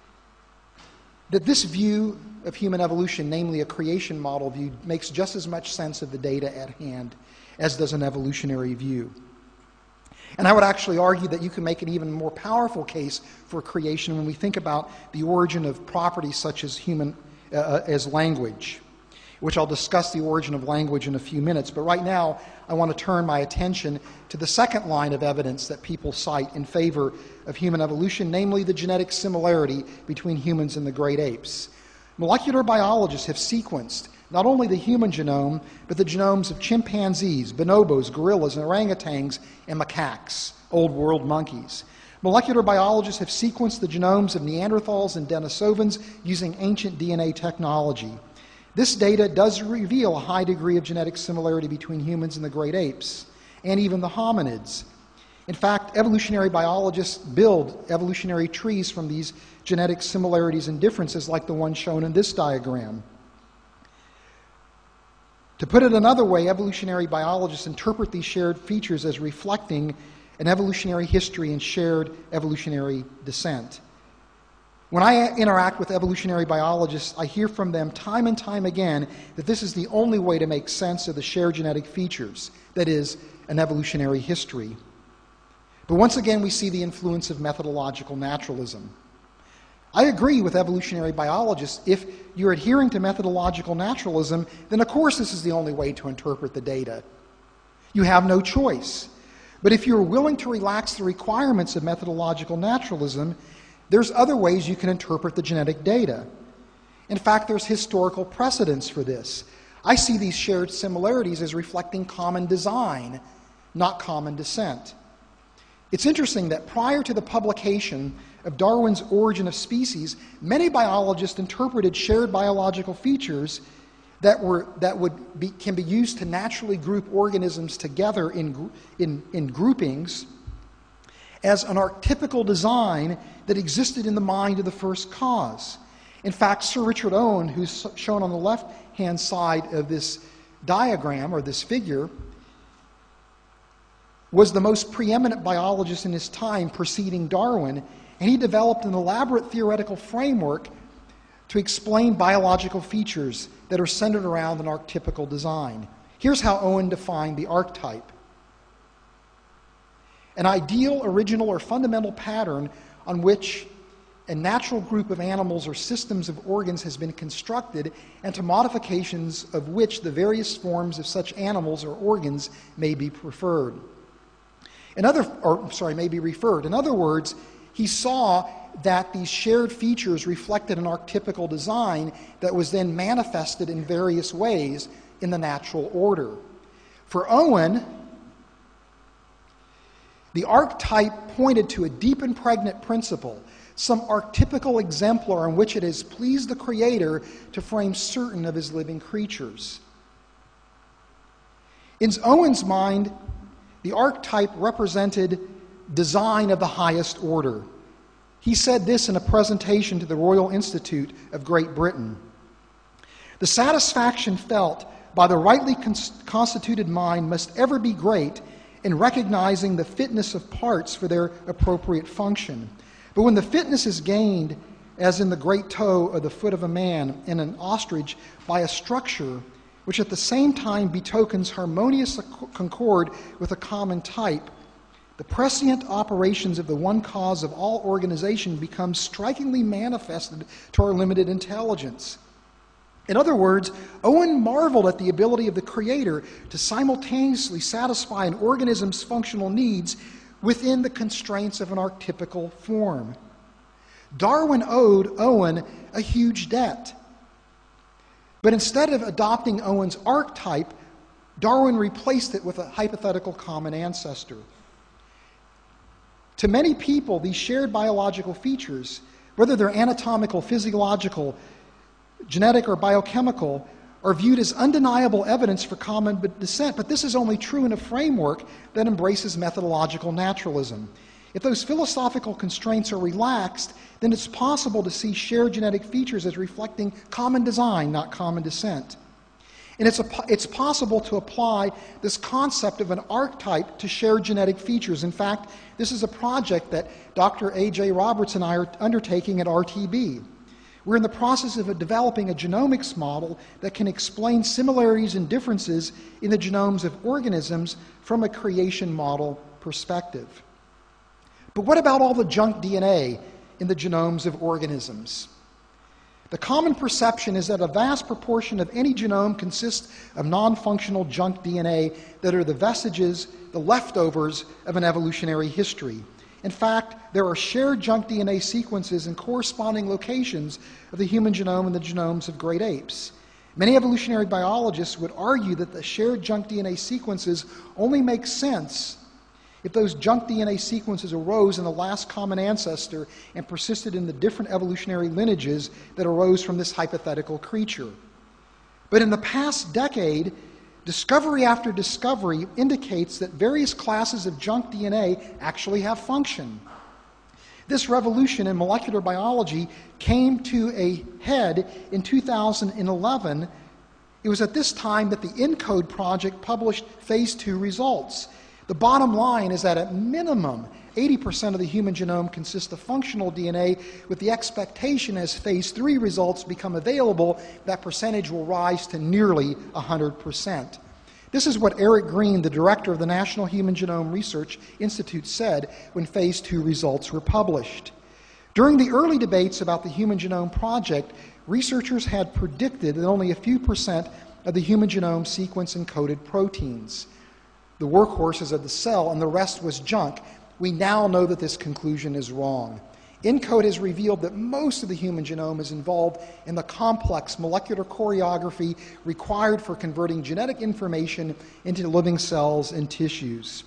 that this view of human evolution, namely a creation model view, makes just as much sense of the data at hand as does an evolutionary view. And I would actually argue that you can make an even more powerful case for creation when we think about the origin of properties such as human, uh, as language, which I'll discuss the origin of language in a few minutes. But right now, I want to turn my attention to the second line of evidence that people cite in favor of human evolution, namely the genetic similarity between humans and the great apes. Molecular biologists have sequenced not only the human genome, but the genomes of chimpanzees, bonobos, gorillas, and orangutans, and macaques, old world monkeys. Molecular biologists have sequenced the genomes of Neanderthals and Denisovans using ancient D N A technology. This data does reveal a high degree of genetic similarity between humans and the great apes, and even the hominids. In fact, evolutionary biologists build evolutionary trees from these genetic similarities and differences like the one shown in this diagram. To put it another way, evolutionary biologists interpret these shared features as reflecting an evolutionary history and shared evolutionary descent. When I interact with evolutionary biologists, I hear from them time and time again that this is the only way to make sense of the shared genetic features, that is, an evolutionary history. But once again, we see the influence of methodological naturalism. I agree with evolutionary biologists. If you're adhering to methodological naturalism, then of course this is the only way to interpret the data. You have no choice. But if you're willing to relax the requirements of methodological naturalism, there's other ways you can interpret the genetic data. In fact, there's historical precedence for this. I see these shared similarities as reflecting common design, not common descent. It's interesting that prior to the publication of Darwin's Origin of Species, many biologists interpreted shared biological features that were that would be, can be used to naturally group organisms together in, in, in groupings as an archetypical design that existed in the mind of the first cause. In fact, Sir Richard Owen, who's shown on the left-hand side of this diagram or this figure, was the most preeminent biologist in his time preceding Darwin, and he developed an elaborate theoretical framework to explain biological features that are centered around an archetypical design. Here's how Owen defined the archetype. An ideal, original, or fundamental pattern on which a natural group of animals or systems of organs has been constructed, and to modifications of which the various forms of such animals or organs may be preferred. In other, or sorry, may be referred. In other words, he saw that these shared features reflected an archetypical design that was then manifested in various ways in the natural order. For Owen, the archetype pointed to a deep and pregnant principle, some archetypical exemplar in which it has pleased the Creator to frame certain of his living creatures. In Owen's mind, the archetype represented design of the highest order. He said this in a presentation to the Royal Institute of Great Britain. The satisfaction felt by the rightly constituted mind must ever be great in recognizing the fitness of parts for their appropriate function. But when the fitness is gained, as in the great toe of the foot of a man and an ostrich, by a structure which at the same time betokens harmonious concord with a common type, the prescient operations of the one cause of all organization become strikingly manifested to our limited intelligence. In other words, Owen marveled at the ability of the Creator to simultaneously satisfy an organism's functional needs within the constraints of an archetypical form. Darwin owed Owen a huge debt. But instead of adopting Owen's archetype, Darwin replaced it with a hypothetical common ancestor. To many people, these shared biological features, whether they're anatomical, physiological, genetic, or biochemical, are viewed as undeniable evidence for common descent, but this is only true in a framework that embraces methodological naturalism. If those philosophical constraints are relaxed, then it's possible to see shared genetic features as reflecting common design, not common descent. And it's, a, it's possible to apply this concept of an archetype to shared genetic features. In fact, this is a project that Doctor A J Roberts and I are undertaking at R T B. We're in the process of developing a genomics model that can explain similarities and differences in the genomes of organisms from a creation model perspective. But what about all the junk D N A in the genomes of organisms? The common perception is that a vast proportion of any genome consists of non-functional junk D N A that are the vestiges, the leftovers of an evolutionary history. In fact, there are shared junk D N A sequences in corresponding locations of the human genome and the genomes of great apes. Many evolutionary biologists would argue that the shared junk D N A sequences only make sense if those junk D N A sequences arose in the last common ancestor and persisted in the different evolutionary lineages that arose from this hypothetical creature. But in the past decade, discovery after discovery indicates that various classes of junk D N A actually have function. This revolution in molecular biology came to a head in two thousand eleven. It was at this time that the ENCODE project published phase two results. The bottom line is that at minimum, eighty percent of the human genome consists of functional D N A, with the expectation as phase three results become available, that percentage will rise to nearly one hundred percent. This is what Eric Green, the director of the National Human Genome Research Institute, said when phase two results were published. During the early debates about the Human Genome Project, researchers had predicted that only a few percent of the human genome sequence encoded proteins, the workhorses of the cell, and the rest was junk. We now know that this conclusion is wrong. ENCODE has revealed that most of the human genome is involved in the complex molecular choreography required for converting genetic information into living cells and tissues.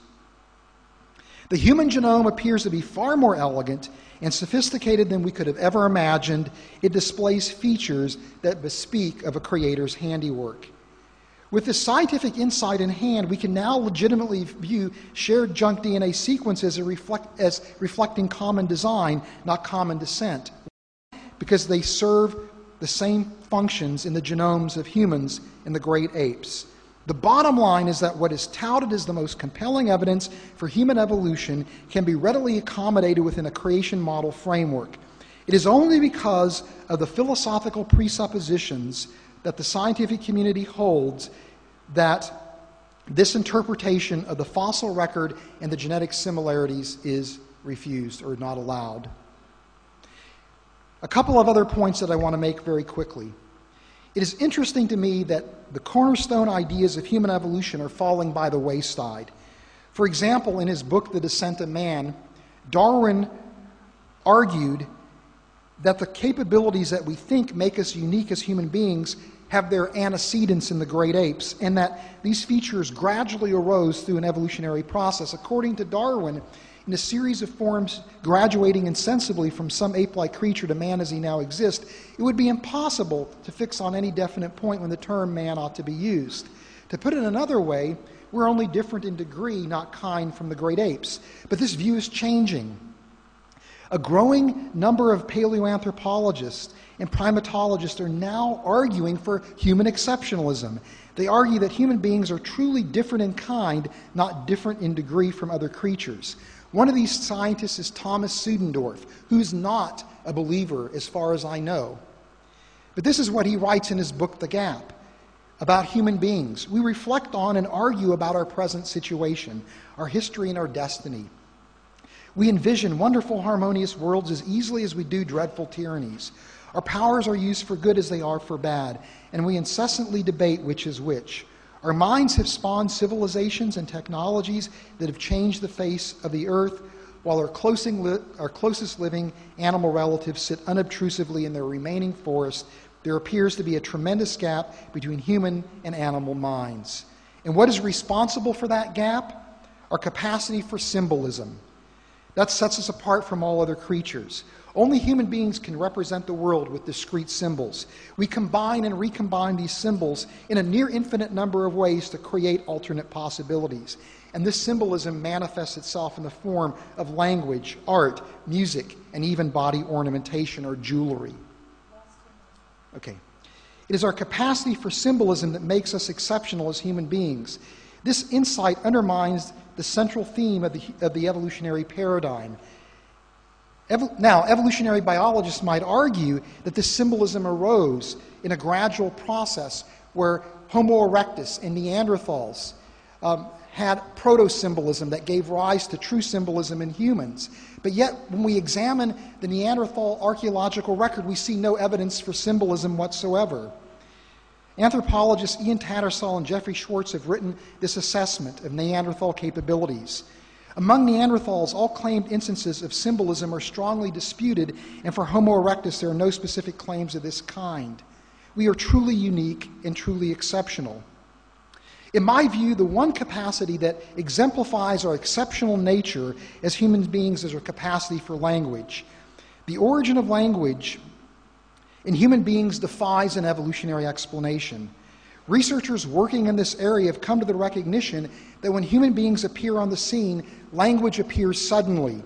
The human genome appears to be far more elegant and sophisticated than we could have ever imagined. It displays features that bespeak of a creator's handiwork. With this scientific insight in hand, we can now legitimately view shared junk D N A sequences as, reflect, as reflecting common design, not common descent, because they serve the same functions in the genomes of humans and the great apes. The bottom line is that what is touted as the most compelling evidence for human evolution can be readily accommodated within a creation model framework. It is only because of the philosophical presuppositions that the scientific community holds that this interpretation of the fossil record and the genetic similarities is refused or not allowed. A couple of other points that I want to make very quickly. It is interesting to me that the cornerstone ideas of human evolution are falling by the wayside. For example, in his book, The Descent of Man, Darwin argued that the capabilities that we think make us unique as human beings have their antecedents in the great apes, and that these features gradually arose through an evolutionary process. According to Darwin, in a series of forms graduating insensibly from some ape-like creature to man as he now exists, it would be impossible to fix on any definite point when the term man ought to be used. To put it another way, we're only different in degree, not kind, from the great apes. But this view is changing. A growing number of paleoanthropologists and primatologists are now arguing for human exceptionalism. They argue that human beings are truly different in kind, not different in degree from other creatures. One of these scientists is Thomas Suddendorf, who's not a believer as far as I know. But this is what he writes in his book, The Gap, about human beings. We reflect on and argue about our present situation, our history and our destiny. We envision wonderful, harmonious worlds as easily as we do dreadful tyrannies. Our powers are used for good as they are for bad, and we incessantly debate which is which. Our minds have spawned civilizations and technologies that have changed the face of the earth, while our, closing, our closest living animal relatives sit unobtrusively in their remaining forest. There appears to be a tremendous gap between human and animal minds. And what is responsible for that gap? Our capacity for symbolism. That sets us apart from all other creatures. Only human beings can represent the world with discrete symbols. We combine and recombine these symbols in a near infinite number of ways to create alternate possibilities. And this symbolism manifests itself in the form of language, art, music, and even body ornamentation or jewelry. Okay. It is our capacity for symbolism that makes us exceptional as human beings. This insight undermines the central theme of the, of the evolutionary paradigm. Evo- now, evolutionary biologists might argue that this symbolism arose in a gradual process where Homo erectus and Neanderthals um, had proto-symbolism that gave rise to true symbolism in humans. But yet, when we examine the Neanderthal archaeological record, we see no evidence for symbolism whatsoever. Anthropologists Ian Tattersall and Jeffrey Schwartz have written this assessment of Neanderthal capabilities. Among Neanderthals, all claimed instances of symbolism are strongly disputed, and for Homo erectus, there are no specific claims of this kind. We are truly unique and truly exceptional. In my view, the one capacity that exemplifies our exceptional nature as human beings is our capacity for language. The origin of language in human beings defies an evolutionary explanation. Researchers working in this area have come to the recognition that when human beings appear on the scene, language appears suddenly.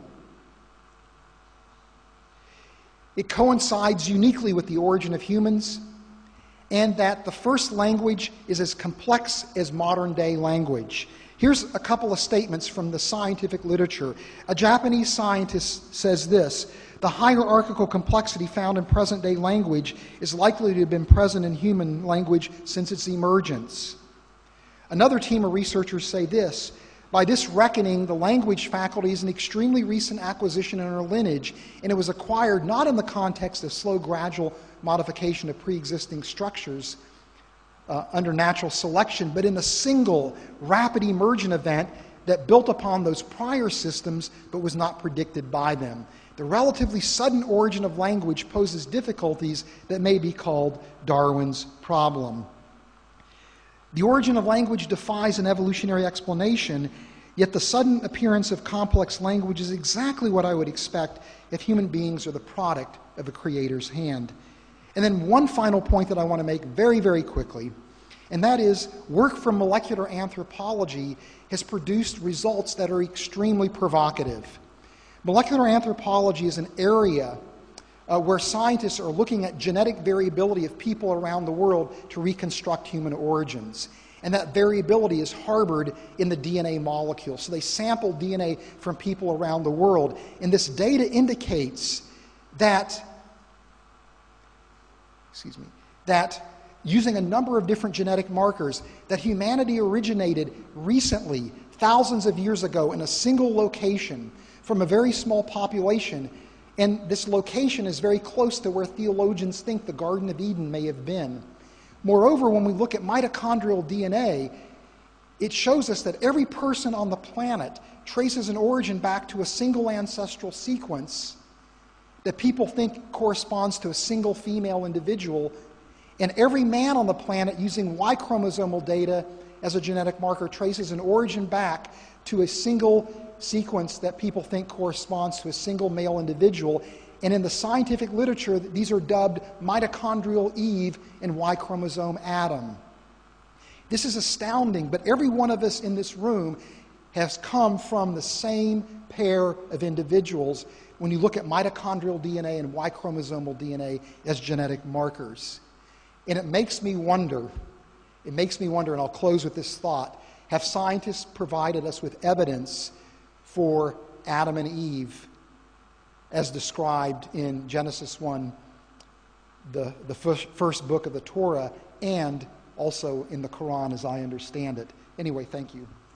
It coincides uniquely with the origin of humans, and that the first language is as complex as modern-day language. Here's a couple of statements from the scientific literature. A Japanese scientist says this: the hierarchical complexity found in present-day language is likely to have been present in human language since its emergence. Another team of researchers say this: by this reckoning, the language faculty is an extremely recent acquisition in our lineage, and it was acquired not in the context of slow, gradual modification of pre-existing structures uh, under natural selection, but in a single, rapid emergent event that built upon those prior systems but was not predicted by them. The relatively sudden origin of language poses difficulties that may be called Darwin's problem. The origin of language defies an evolutionary explanation, yet the sudden appearance of complex language is exactly what I would expect if human beings are the product of a creator's hand. And then one final point that I want to make very, very quickly, and that is work from molecular anthropology has produced results that are extremely provocative. Molecular anthropology is an area uh, where scientists are looking at genetic variability of people around the world to reconstruct human origins. And that variability is harbored in the D N A molecule. So they sample D N A from people around the world. And this data indicates that, excuse me, that using a number of different genetic markers, that humanity originated recently, thousands of years ago, in a single location from a very small population, and this location is very close to where theologians think the Garden of Eden may have been. Moreover, when we look at mitochondrial D N A, it shows us that every person on the planet traces an origin back to a single ancestral sequence that people think corresponds to a single female individual, and every man on the planet using Y chromosomal data as a genetic marker traces an origin back to a single sequence that people think corresponds to a single male individual. And in the scientific literature, these are dubbed mitochondrial Eve and Y chromosome Adam. This is astounding, but every one of us in this room has come from the same pair of individuals when you look at mitochondrial D N A and Y chromosomal D N A as genetic markers. And it makes me wonder, it makes me wonder, and I'll close with this thought, have scientists provided us with evidence for Adam and Eve as described in Genesis one, the, the first, first book of the Torah, and also in the Quran as I understand it? Anyway, thank you.